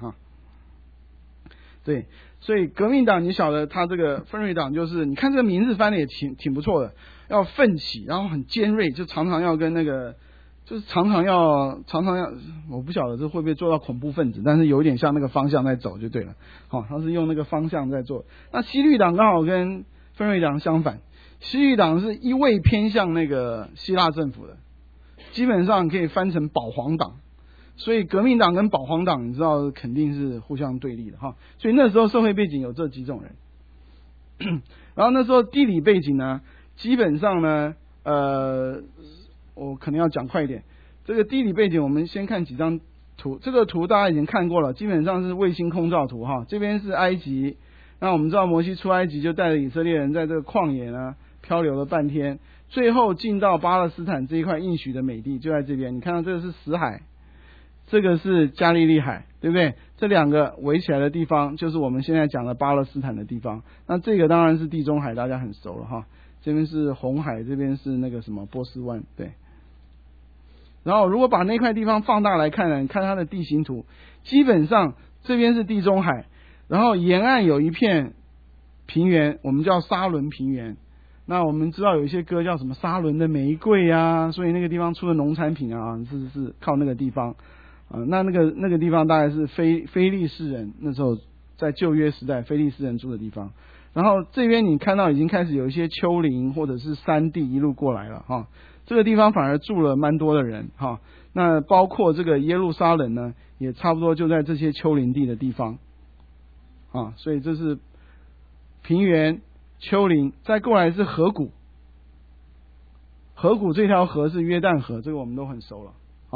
对。所以革命党你晓得他这个奋锐党就是你看这个名字翻的也挺不错的，要奋起，然后很尖锐，就常常要跟那个就是常常要，我不晓得这会不会做到恐怖分子，但是有点像那个方向在走就对了。他是用那个方向在做。那西律党刚好跟奋锐党相反。西律党是一味偏向那个希腊政府的，基本上可以翻成保皇党，所以革命党跟保皇党你知道肯定是互相对立的所以那时候社会背景有这几种人。然后那时候地理背景呢，基本上呢我可能要讲快一点。这个地理背景我们先看几张图，这个图大家已经看过了，基本上是卫星空照图这边是埃及。那我们知道摩西出埃及就带着以色列人在这个旷野呢漂流了半天，最后进到巴勒斯坦这一块应许的美地，就在这边。你看到这个是死海，这个是加利利海，对不对？这两个围起来的地方就是我们现在讲的巴勒斯坦的地方。那这个当然是地中海，大家很熟了这边是红海，这边是那个什么波斯湾，对。然后如果把那块地方放大来看呢，你看它的地形图，基本上这边是地中海，然后沿岸有一片平原，我们叫沙伦平原。那我们知道有一些歌叫什么沙伦的玫瑰所以那个地方出的农产品是靠那个地方那个地方大概是非利士人，那时候在旧约时代非利士人住的地方。然后这边你看到已经开始有一些丘陵或者是山地一路过来了这个地方反而住了蛮多的人那包括这个耶路撒冷呢，也差不多就在这些丘陵地的地方所以这是平原丘陵，再过来是河谷。河谷这条河是约旦河，这个我们都很熟了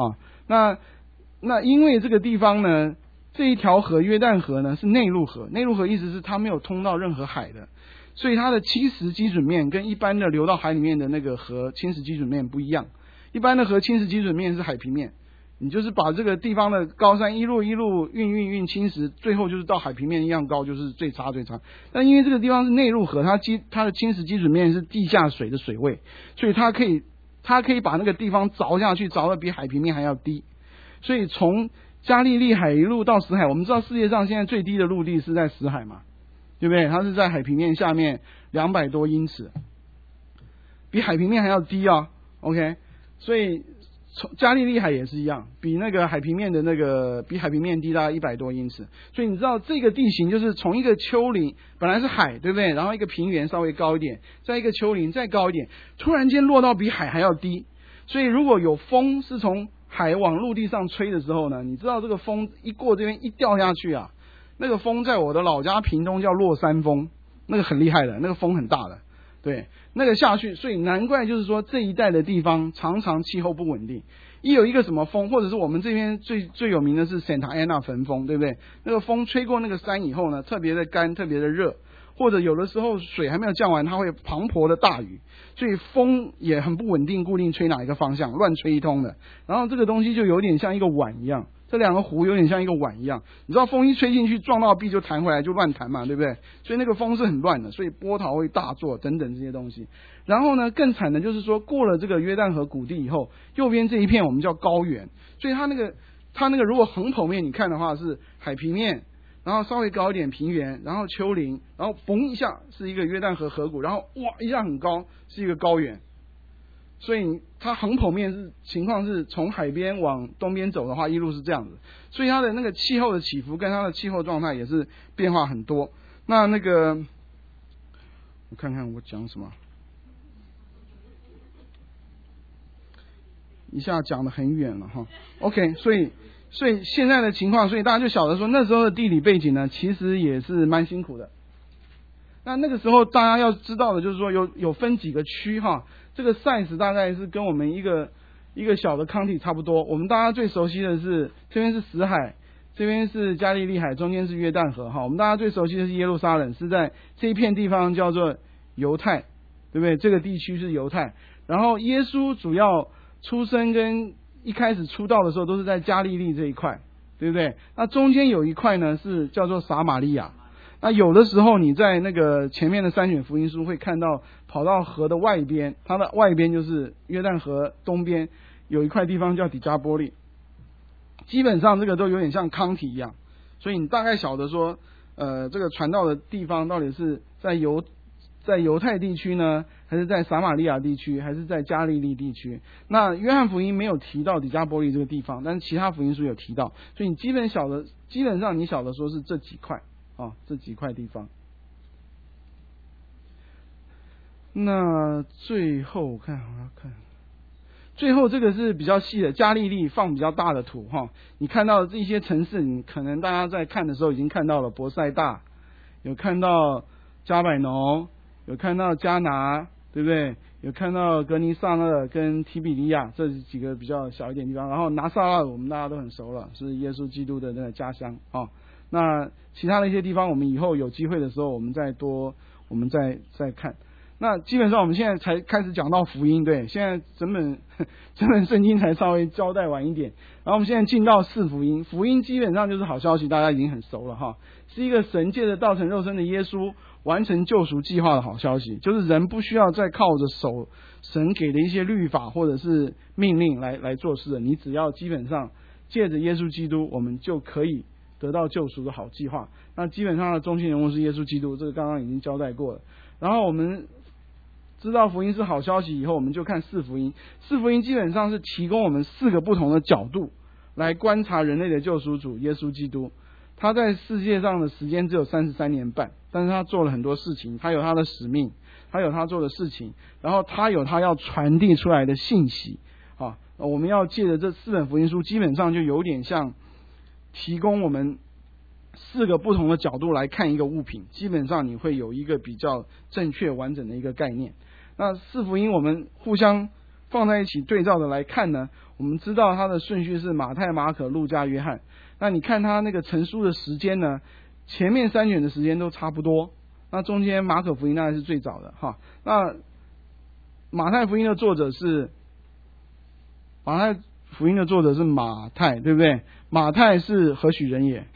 那因为这个地方呢，这一条河约旦河呢是内陆河，内陆河意思是它没有通到任何海的，所以它的侵蚀基准面跟一般的流到海里面的那个河侵蚀基准面不一样。一般的河侵蚀基准面是海平面，你就是把这个地方的高山一路运侵蚀，最后就是到海平面一样高，就是最差。但因为这个地方是内陆河，它的侵蚀基准面是地下水的水位，所以它可以把那个地方凿下去，凿得比海平面还要低。所以从加利利海一路到死海，我们知道世界上现在最低的陆地是在死海嘛，对不对？它是在海平面下面200多英尺，比海平面还要低OK， 所以加利利海也是一样，比那个海平面的比海平面低大概100多英尺。所以你知道这个地形就是从一个丘陵，本来是海，对不对？然后一个平原稍微高一点，再一个丘陵再高一点，突然间落到比海还要低。所以如果有风是从海往陆地上吹的时候呢，你知道这个风一过这边一掉下去那个风在我的老家屏东叫落山风，那个很厉害的，那个风很大的。 对，那个下去，所以难怪就是说这一带的地方常常气候不稳定。一有一个什么风，或者是我们这边最有名的是 Santa Ana 焚风，对不对？那个风吹过那个山以后呢，特别的干，特别的热，或者有的时候水还没有降完，它会磅礴的大雨，所以风也很不稳定，固定吹哪一个方向，乱吹一通的。然后这个东西就有点像一个碗一样，这两个湖有点像一个碗一样，你知道风一吹进去撞到壁就弹回来，就乱弹嘛，对不对？所以那个风是很乱的，所以波涛会大作等等这些东西。然后呢，更惨的就是说过了这个约旦河谷地以后，右边这一片我们叫高原，所以它那个如果横剖面你看的话是海平面，然后稍微高一点平原，然后丘陵，然后嘣一下是一个约旦河河谷，然后哇一下很高是一个高原。所以它横剖面情况是从海边往东边走的话，一路是这样子，所以它的那个气候的起伏跟它的气候状态也是变化很多。那个我看看我讲什么，一下讲得很远了哈。OK， 所以现在的情况，所以大家就晓得说那时候的地理背景呢，其实也是蛮辛苦的。那个时候大家要知道的就是说有分几个区哈，这个 size 大概是跟我们一个小的 county 差不多。我们大家最熟悉的是这边是死海，这边是加利利海，中间是约旦河哈。我们大家最熟悉的是耶路撒冷，是在这一片地方叫做犹太，对不对？这个地区是犹太。然后耶稣主要出生跟一开始出道的时候都是在加利利这一块，对不对？那中间有一块呢是叫做撒玛利亚。那有的时候你在那个前面的三卷福音书会看到跑到河的外边，它的外边就是约旦河东边有一块地方叫底加波利，基本上这个都有点像康体一样，所以你大概晓得说这个传道的地方到底是在犹太地区呢，还是在撒玛利亚地区，还是在加利利地区。那约翰福音没有提到底加波利这个地方，但是其他福音书有提到，所以你基本上你晓得说是这几块这几块地方。那最后我要看最后这个是比较细的，加利利放比较大的图哈。你看到这些城市，你可能大家在看的时候已经看到了伯赛大，有看到加百农，有看到加拿，对不对？有看到格尼撒勒跟提比利亚，这几个比较小一点地方。然后拿撒勒我们大家都很熟了，是耶稣基督的那个家乡那其他的一些地方，我们以后有机会的时候，我们再看。那基本上我们现在才开始讲到福音，对，现在整本圣经才稍微交代完一点。然后我们现在进到四福音，福音基本上就是好消息，大家已经很熟了哈，是一个神借着道成肉身的耶稣完成救赎计划的好消息，就是人不需要再靠着守神给的一些律法或者是命令来做事的，你只要基本上借着耶稣基督，我们就可以得到救赎的好计划。那基本上的中心人物是耶稣基督，这个刚刚已经交代过了。然后我们知道福音是好消息以后，我们就看四福音。四福音基本上是提供我们四个不同的角度来观察人类的救赎主耶稣基督。他在世界上的时间只有33年半，但是他做了很多事情，他有他的使命，他有他做的事情，然后他有他要传递出来的信息我们要借着这四本福音书，基本上就有点像提供我们四个不同的角度来看一个物品，基本上你会有一个比较正确完整的一个概念。那四福音我们互相放在一起对照的来看呢，我们知道它的顺序是马太、马可、路加、约翰。那你看它那个成书的时间呢，前面三卷的时间都差不多，那中间马可福音当然是最早的那马太福音的作者是马太，对不对？马太是何许人也？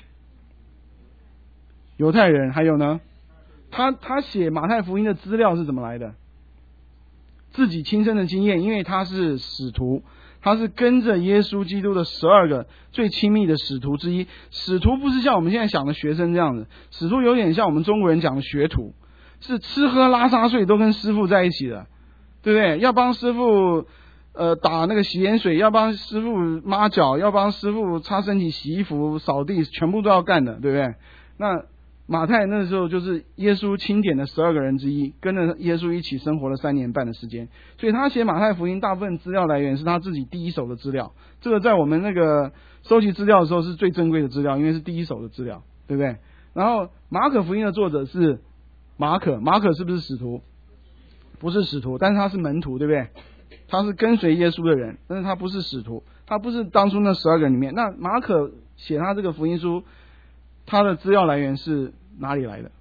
犹太人。还有呢，他写马太福音的资料是怎么来的？自己亲身的经验，因为他是使徒，他是跟着耶稣基督的12个最亲密的使徒之一。使徒不是像我们现在想的学生这样子，使徒有点像我们中国人讲的学徒，是吃喝拉撒睡都跟师傅在一起的，对不对？要帮师傅打那个洗脸水，要帮师傅抹脚，要帮师傅擦身体、洗衣服、扫地，全部都要干的，对不对？那马太那时候就是耶稣钦点的12个人之一，跟着耶稣一起生活了3年半的时间，所以他写马太福音大部分资料来源是他自己第一手的资料，这个在我们那个收集资料的时候是最珍贵的资料，因为是第一手的资料，对不对？然后马可福音的作者是马可是不是使徒？ 不是使徒，但是他是门徒，对不对？他是跟随耶稣的人，但是他不是使徒，他不是当初那12个人里面。那马可写他这个福音书，他的资料来源是哪里来的？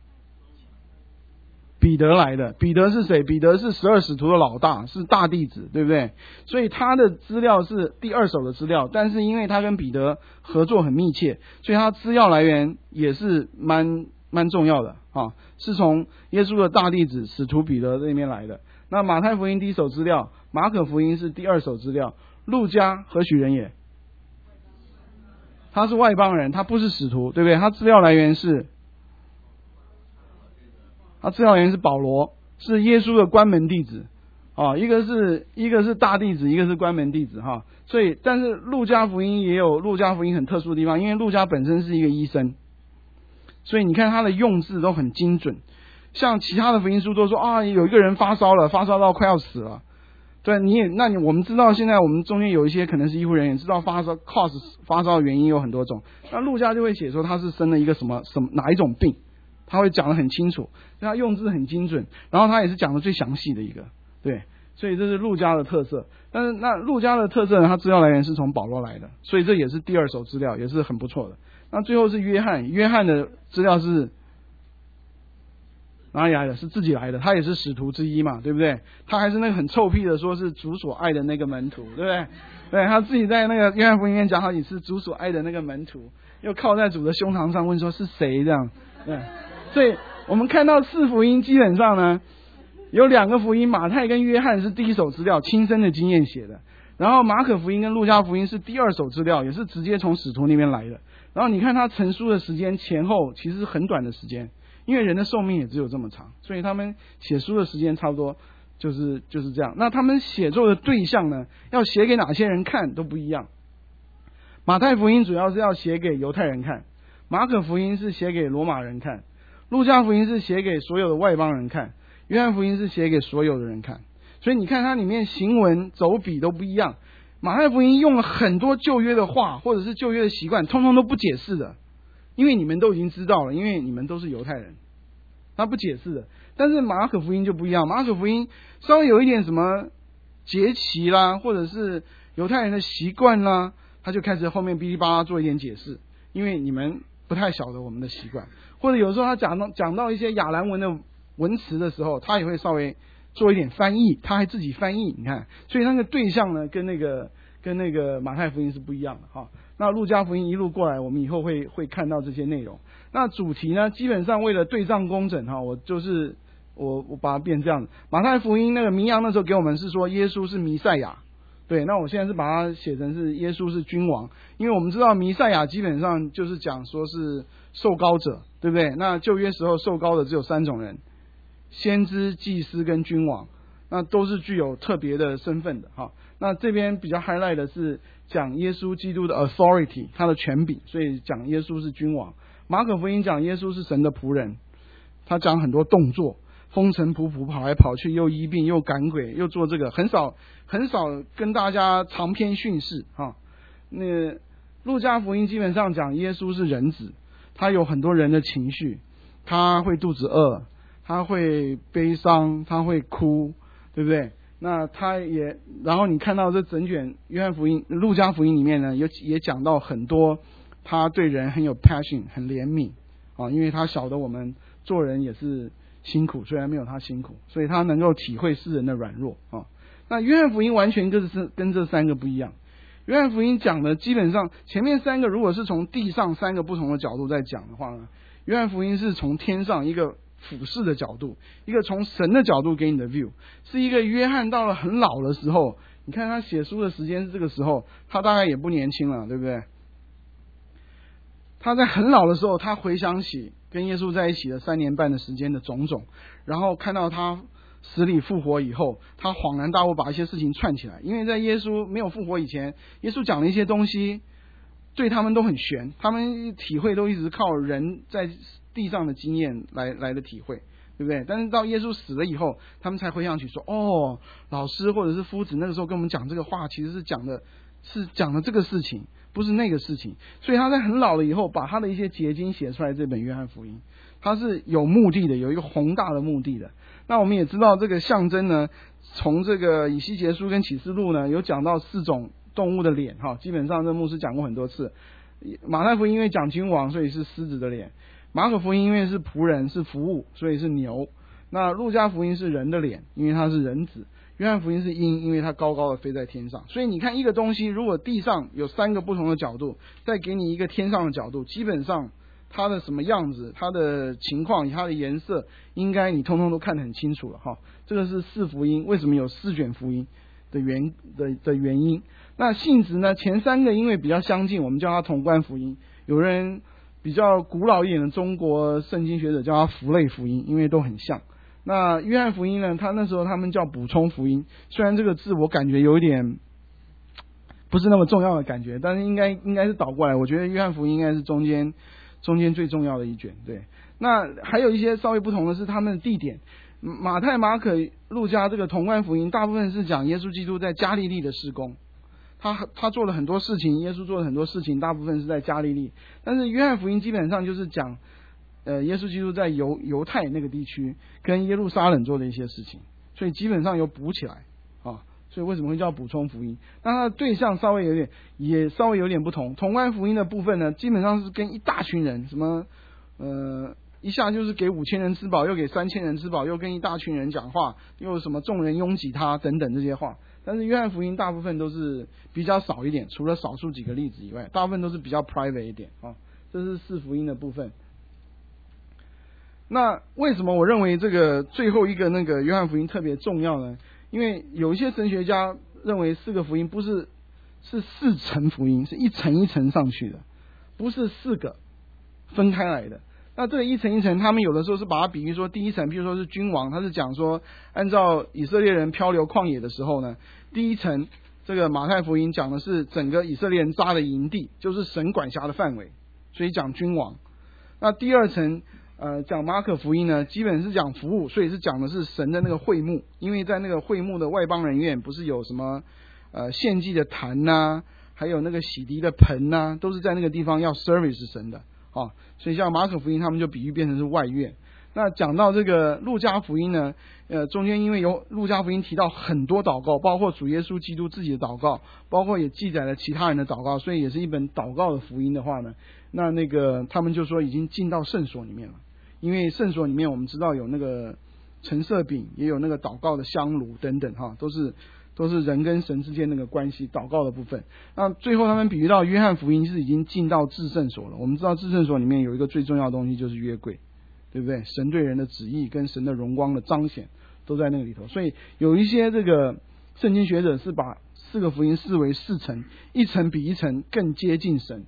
彼得来的。彼得是谁？彼得是12使徒的老大，是大弟子，对不对？所以他的资料是第二手的资料，但是因为他跟彼得合作很密切，所以他资料来源也是蛮重要的啊，是从耶稣的大弟子使徒彼得那边来的。那马太福音第一手资料，马可福音是第二手资料，路加何许人也？他是外邦人，他不是使徒，对不对？他资料来源是保罗，是耶稣的关门弟子啊，一个是大弟子，一个是关门弟子哈。所以，但是路加福音也有路加福音很特殊的地方，因为路加本身是一个医生，所以你看他的用字都很精准。像其他的福音书都说啊，有一个人发烧了，发烧到快要死了。对，我们知道现在我们中间有一些可能是医护人员，知道发烧的原因有很多种。那路加就会写说他是生了一个什么哪一种病，他会讲得很清楚，他用字很精准，然后他也是讲的最详细的一个，对，所以这是路加的特色。但是那路加的特色呢，他资料来源是从保罗来的，所以这也是第二手资料，也是很不错的。那最后是约翰的资料是哪里来的？是自己来的，他也是使徒之一嘛，对不对？他还是那个很臭屁的，说是主所爱的那个门徒，对不对？对，他自己在那个约翰福音里面讲好几次主所爱的那个门徒，又靠在主的胸膛上问说是谁这样，对。所以我们看到4福音基本上呢，有2个福音，马太跟约翰是第一手资料，亲身的经验写的，然后马可福音跟路加福音是第二手资料，也是直接从使徒那边来的。然后你看他成书的时间前后其实是很短的时间，因为人的寿命也只有这么长，所以他们写书的时间差不多就是这样。那他们写作的对象呢，要写给哪些人看都不一样。马太福音主要是要写给犹太人看，马可福音是写给罗马人看，路加福音是写给所有的外邦人看，约翰福音是写给所有的人看。所以你看它里面行文走笔都不一样。马太福音用了很多旧约的话或者是旧约的习惯，通通都不解释的，因为你们都已经知道了，因为你们都是犹太人，他不解释的。但是马可福音就不一样，马可福音稍微有一点什么节期啦，或者是犹太人的习惯啦，他就开始后面哔哩吧啦做一点解释，因为你们不太晓得我们的习惯。或者有时候他讲到一些亚兰文的文词的时候，他也会稍微做一点翻译，他还自己翻译，你看，所以那个对象呢，跟那个马太福音是不一样的哈。那路加福音一路过来，我们以后会看到这些内容。那主题呢，基本上为了对仗工整哈，我把它变这样子。马太福音那个名扬的时候给我们是说耶稣是弥赛亚，对，那我现在是把它写成是耶稣是君王，因为我们知道弥赛亚基本上就是讲说是受膏者，对不对？那旧约时候受膏的只有3种人，先知、祭司跟君王，那都是具有特别的身份的哈。那这边比较 highlight 的是讲耶稣基督的 authority， 他的权柄，所以讲耶稣是君王。马可福音讲耶稣是神的仆人，他讲很多动作，风尘仆仆跑来跑去，又医病又赶鬼又做这个，很少跟大家长篇训示哈。那路加福音基本上讲耶稣是人子，他有很多人的情绪，他会肚子饿，他会悲伤，他会哭，对不对？那然后你看到这整卷约翰福音、路加福音里面呢，也讲到很多他对人很有 passion， 很怜悯啊，因为他晓得我们做人也是辛苦，虽然没有他辛苦，所以他能够体会世人的软弱啊。那约翰福音完全跟这3个不一样。约翰福音讲的基本上前面3个如果是从地上3个不同的角度在讲的话呢，约翰福音是从天上一个俯视的角度，一个从神的角度给你的 view， 是一个约翰到了很老的时候，你看他写书的时间是这个时候，他大概也不年轻了，对不对？他在很老的时候，他回想起跟耶稣在一起的3年半的时间的种种，然后看到他死里复活以后，他恍然大悟，把一些事情串起来。因为在耶稣没有复活以前，耶稣讲的一些东西对他们都很玄，他们体会都一直靠人在地上的经验来的体会，对不对？但是到耶稣死了以后，他们才回想起说，哦，老师或者是夫子那个时候跟我们讲这个话，其实是讲的这个事情，不是那个事情。所以他在很老了以后，把他的一些结晶写出来这本约翰福音，他是有目的的，有一个宏大的目的的。 那我们也知道这个象征呢，从这个以西结书跟启示录呢，有讲到4种动物的脸哈，基本上这牧师讲过很多次。马太福音因为讲君王，所以是狮子的脸；马可福音因为是仆人是服务，所以是牛；那路加福音是人的脸，因为他是人子；约翰福音是鹰，因为他高高的飞在天上。所以你看一个东西，如果地上有3个不同的角度，再给你一个天上的角度，基本上它的什么样子，它的情况，它的颜色，应该你通通都看得很清楚了哈。这个是4福音，为什么有4卷福音的原因。那性质呢，前3个因为比较相近，我们叫它同观福音。有人比较古老一点的中国圣经学者叫它符类福音，因为都很像。那约翰福音呢，那时候他们叫补充福音，虽然这个字我感觉有一点不是那么重要的感觉，但是应该是倒过来，我觉得约翰福音应该是中间最重要的一卷。对，那还有一些稍微不同的是他们的地点。马太、马可、路加这个同观福音大部分是讲耶稣基督在加利利的事工，他做了很多事情，耶稣做了很多事情，大部分是在加利利。但是约翰福音基本上就是讲耶稣基督在犹太那个地区跟耶路撒冷做的一些事情，所以基本上有补起来啊。所以为什么会叫补充福音？那它的对象稍微有点不同。同观福音的部分呢，基本上是跟一大群人，什么一下就是给5000人吃饱，又给3000人吃饱，又跟一大群人讲话，又什么众人拥挤他等等这些话。但是约翰福音大部分都是比较少一点，除了少数几个例子以外，大部分都是比较 private 一点啊。这是4福音的部分。那为什么我认为这个最后一个那个约翰福音特别重要呢？因为有一些神学家认为4个福音不是4层福音，是一层一层上去的，不是4个分开来的。那这个一层一层，他们有的时候是把它比喻说，第一层譬如说是君王，他是讲说按照以色列人漂流旷野的时候呢，第一层这个马太福音讲的是整个以色列人扎的营地，就是神管辖的范围，所以讲君王。那第二层讲马可福音呢，基本是讲服务，所以是讲的是神的那个会幕，因为在那个会幕的外邦人院不是有什么献祭的坛啊，还有那个洗涤的盆啊，都是在那个地方要 service 神的所以像马可福音他们就比喻变成是外院。那讲到这个路加福音呢，中间因为有路加福音提到很多祷告，包括主耶稣基督自己的祷告，包括也记载了其他人的祷告，所以也是一本祷告的福音的话呢，那个他们就说已经进到圣所里面了。因为圣所里面我们知道有那个陈设饼，也有那个祷告的香炉等等都是人跟神之间那个关系，祷告的部分。那最后他们比喻到约翰福音是已经进到至圣所了。我们知道至圣所里面有一个最重要的东西就是约柜，对不对？神对人的旨意跟神的荣光的彰显都在那个里头。所以有一些这个圣经学者是把4个福音视为4层，一层比一层更接近神。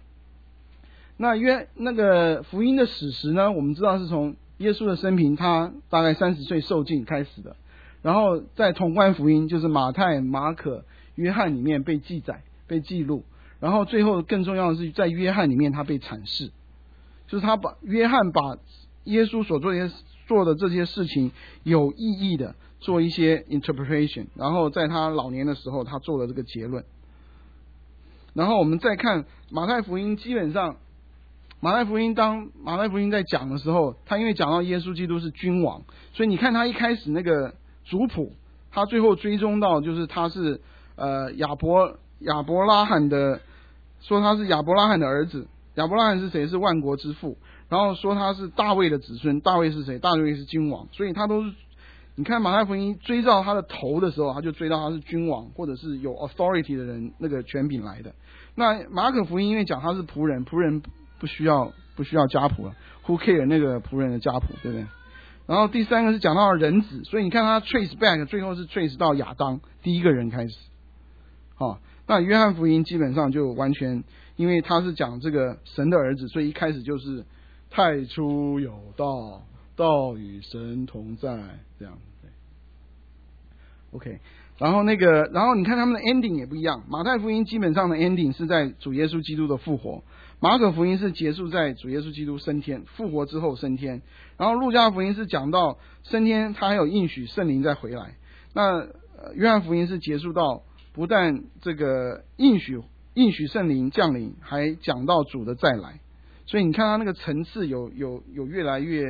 那个福音的史实呢，我们知道是从耶稣的生平，他大概30岁受浸开始的。然后在同观福音，就是马太、马可、约翰里面被记载、被记录，然后最后更重要的是在约翰里面他被阐释，就是约翰把耶稣所做的这些事情有意义的做一些 interpretation， 然后在他老年的时候他做了这个结论。然后我们再看马太福音，基本上当马太福音在讲的时候，他因为讲到耶稣基督是君王，所以你看他一开始那个族谱，他最后追踪到就是他是亚伯拉罕的，说他是亚伯拉罕的儿子。亚伯拉罕是谁？是万国之父。然后说他是大卫的子孙，大卫是谁？大卫是君王。所以他都是，你看马太福音追到他的头的时候，他就追到他是君王或者是有 authority 的人，那个权柄来的。那马可福音因为讲他是仆人不需要家谱了 ，Who care 那个仆人的家谱，对不对？然后第3个是讲到人子，所以你看他 trace back， 最后是 trace 到亚当第一个人开始。那约翰福音基本上就完全，因为他是讲这个神的儿子，所以一开始就是太初有道，道与神同在，这样。对 OK， 然后你看他们的 ending 也不一样。马太福音基本上的 ending 是在主耶稣基督的复活，马可福音是结束在主耶稣基督升天，复活之后升天。然后路加福音是讲到升天，他还有应许圣灵再回来。那约翰福音是结束到不但这个应许圣灵降临，还讲到主的再来。所以你看他那个层次有越来越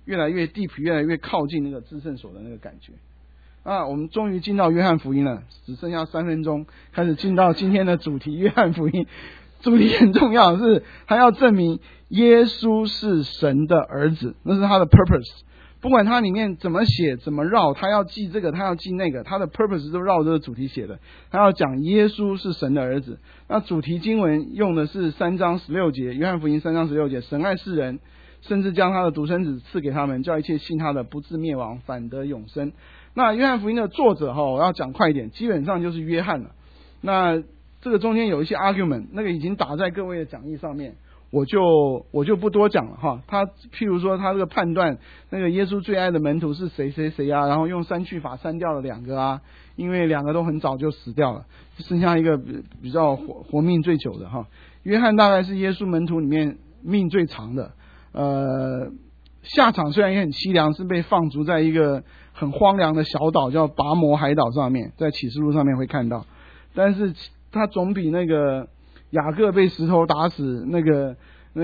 越来越 deep， 越来越靠近那个至圣所的那个感觉。我们终于进到约翰福音了，只剩下3分钟，开始进到今天的主题。约翰福音主题很重要，是他要证明耶稣是神的儿子，那是他的 purpose。不管他里面怎么写怎么绕，他要记这个，他要记那个，他的 purpose 都绕这个主题写的。他要讲耶稣是神的儿子。那主题经文用的是3章16节，约翰福音3章16节，神爱世人，甚至将他的独生子赐给他们，叫一切信他的不至灭亡，反得永生。那约翰福音的作者我要讲快一点，基本上就是约翰了。那这个中间有一些 argument， 那个已经打在各位的讲义上面，我就不多讲了他譬如说他这个判断那个耶稣最爱的门徒是谁谁谁然后用删去法删掉了2个因为2个都很早就死掉了，剩下一个比较活命最久的约翰大概是耶稣门徒里面命最长的，下场虽然也很凄凉，是被放逐在一个很荒凉的小岛叫拔摩海岛上面，在启示录上面会看到，但是他总比那个雅各被石头打死，那个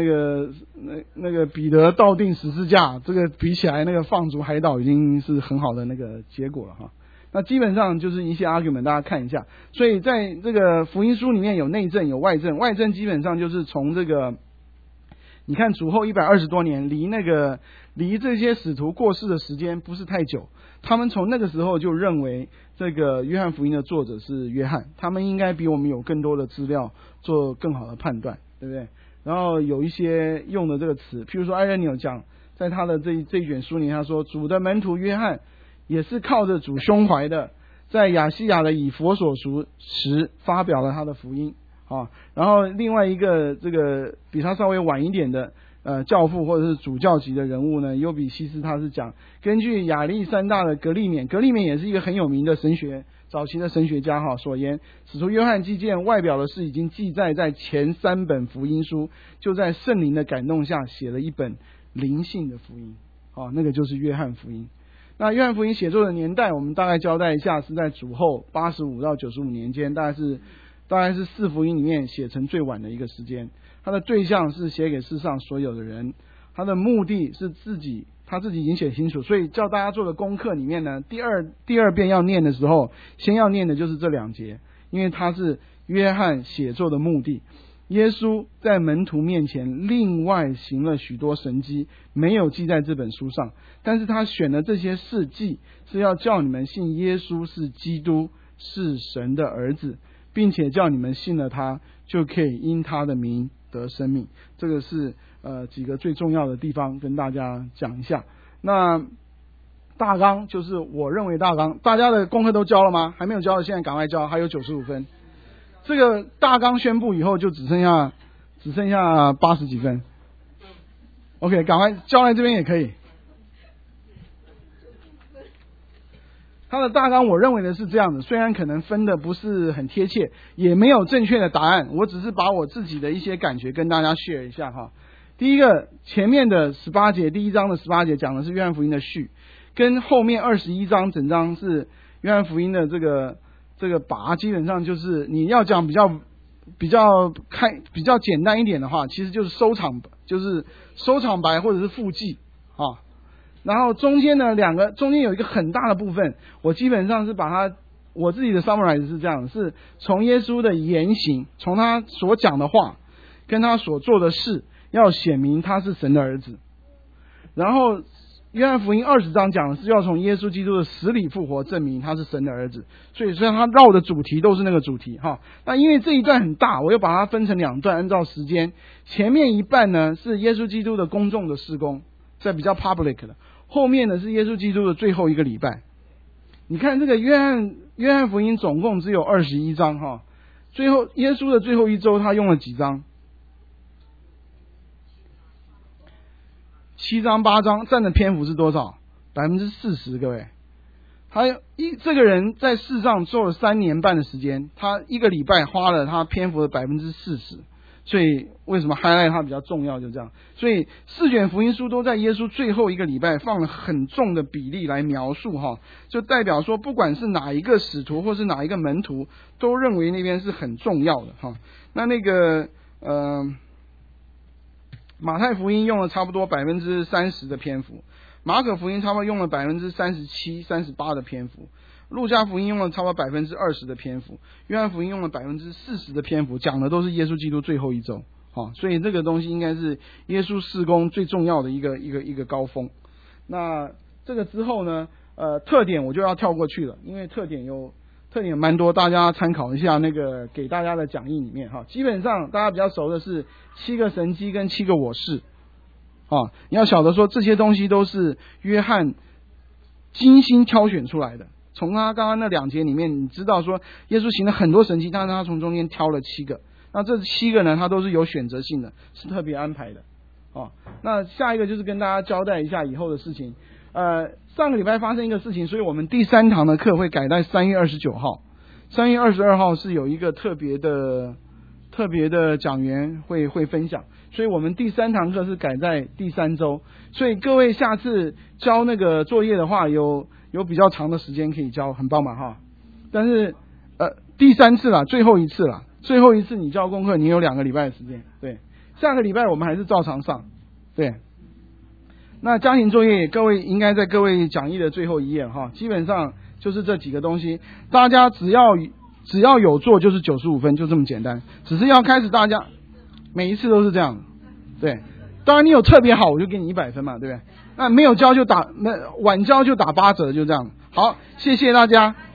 彼得倒钉十字架，这个比起来，那个放逐海岛已经是很好的那个结果了那基本上就是一些 argument， 大家看一下。所以在这个福音书里面有内证有外证，外证基本上就是从这个你看主后120多年，离这些使徒过世的时间不是太久，他们从那个时候就认为这个约翰福音的作者是约翰，他们应该比我们有更多的资料做更好的判断，对不对？然后有一些用的这个词，譬如说艾仁纽讲，在他的这一卷书里，他说主的门徒约翰也是靠着主胸怀的，在亚细亚的以弗所书时发表了他的福音然后另外一个这个比他稍微晚一点的教父或者是主教级的人物呢，尤比西斯，他是讲根据亚历山大的格利勉也是一个很有名的神学早期的神学家所言，使徒约翰既见外表的事已经记载在前3本福音书，就在圣灵的感动下写了一本灵性的福音那个就是约翰福音。那约翰福音写作的年代我们大概交代一下，是在主后85到95年间，大概是4福音里面写成最晚的一个时间。他的对象是写给世上所有的人，他的目的是他自己已经写清楚，所以叫大家做的功课里面呢，第二遍要念的时候，先要念的就是这2节，因为它是约翰写作的目的。耶稣在门徒面前另外行了许多神迹，没有记在这本书上，但是他选了这些事迹，是要叫你们信耶稣是基督，是神的儿子，并且叫你们信了他，就可以因他的名得生命。这个是几个最重要的地方跟大家讲一下。那大纲就是我认为大纲，大家的功课都交了吗？还没有交的现在赶快交，还有95分。这个大纲宣布以后就只剩下80几分。OK， 赶快交在这边也可以。他的大纲我认为的是这样的，虽然可能分的不是很贴切，也没有正确的答案，我只是把我自己的一些感觉跟大家 share 一下第一个，前面的18节，第1章的18节讲的是约翰福音的序，跟后面21章整章是约翰福音的这个拔，基本上就是你要讲比较简单一点的话，其实就是收场白或者是附记然后中间有一个很大的部分，我基本上是把它我自己的 summarize 是这样，是从耶稣的言行，从他所讲的话跟他所做的事，要显明他是神的儿子。然后约翰福音20章讲的是要从耶稣基督的死里复活证明他是神的儿子，所以他绕的主题都是那个主题那因为这一段很大，我又把它分成2段，按照时间，前面一半呢是耶稣基督的公众的事工，在比较 public 的，后面呢是耶稣基督的最后一个礼拜。你看这个约翰福音总共只有21章最后耶稣的最后一周他用了几章？7章8章，占的篇幅是多少？40%，各位。这个人在世上做了3年半的时间，他1个礼拜花了他篇幅的40%，所以为什么 highlight 它比较重要，就这样。所以4卷福音书都在耶稣最后1个礼拜放了很重的比例来描述就代表说不管是哪一个使徒或是哪一个门徒，都认为那边是很重要的那个马太福音用了差不多30%的篇幅， 马可福音差不多用了37%、38%的篇幅，路加福音用了差不多20%的篇幅，约翰福音用了40%的篇幅，讲的都是耶稣基督最后一周。所以这个东西应该是耶稣事工最重要的一个高峰。那这个之后呢，特点我就要跳过去了，因为特点蛮多，大家参考一下那个给大家的讲义里面基本上大家比较熟的是7个神迹跟7个我是你要晓得说这些东西都是约翰精心挑选出来的。从他刚刚那2节里面，你知道说耶稣行了很多神迹，但是他从中间挑了7个。那这7个呢，它都是有选择性的，是特别安排的。那下一个就是跟大家交代一下以后的事情。上个礼拜发生一个事情，所以我们第3堂的课会改在3月29号。3月22号是有一个特别的讲员会分享，所以我们第3堂课是改在第3周。所以各位下次交那个作业的话，有比较长的时间可以交，很棒嘛但是第3次啦，最后一次你交功课，你有2个礼拜的时间。对，下个礼拜我们还是照常上。对，那家庭作业各位应该在各位讲义的最后一页基本上就是这几个东西，大家只要有做就是95分，就这么简单。只是要开始大家每一次都是这样。对，当然你有特别好我就给你100分嘛，对不对？那没有交就晚交就打8折，就这样。好，谢谢大家。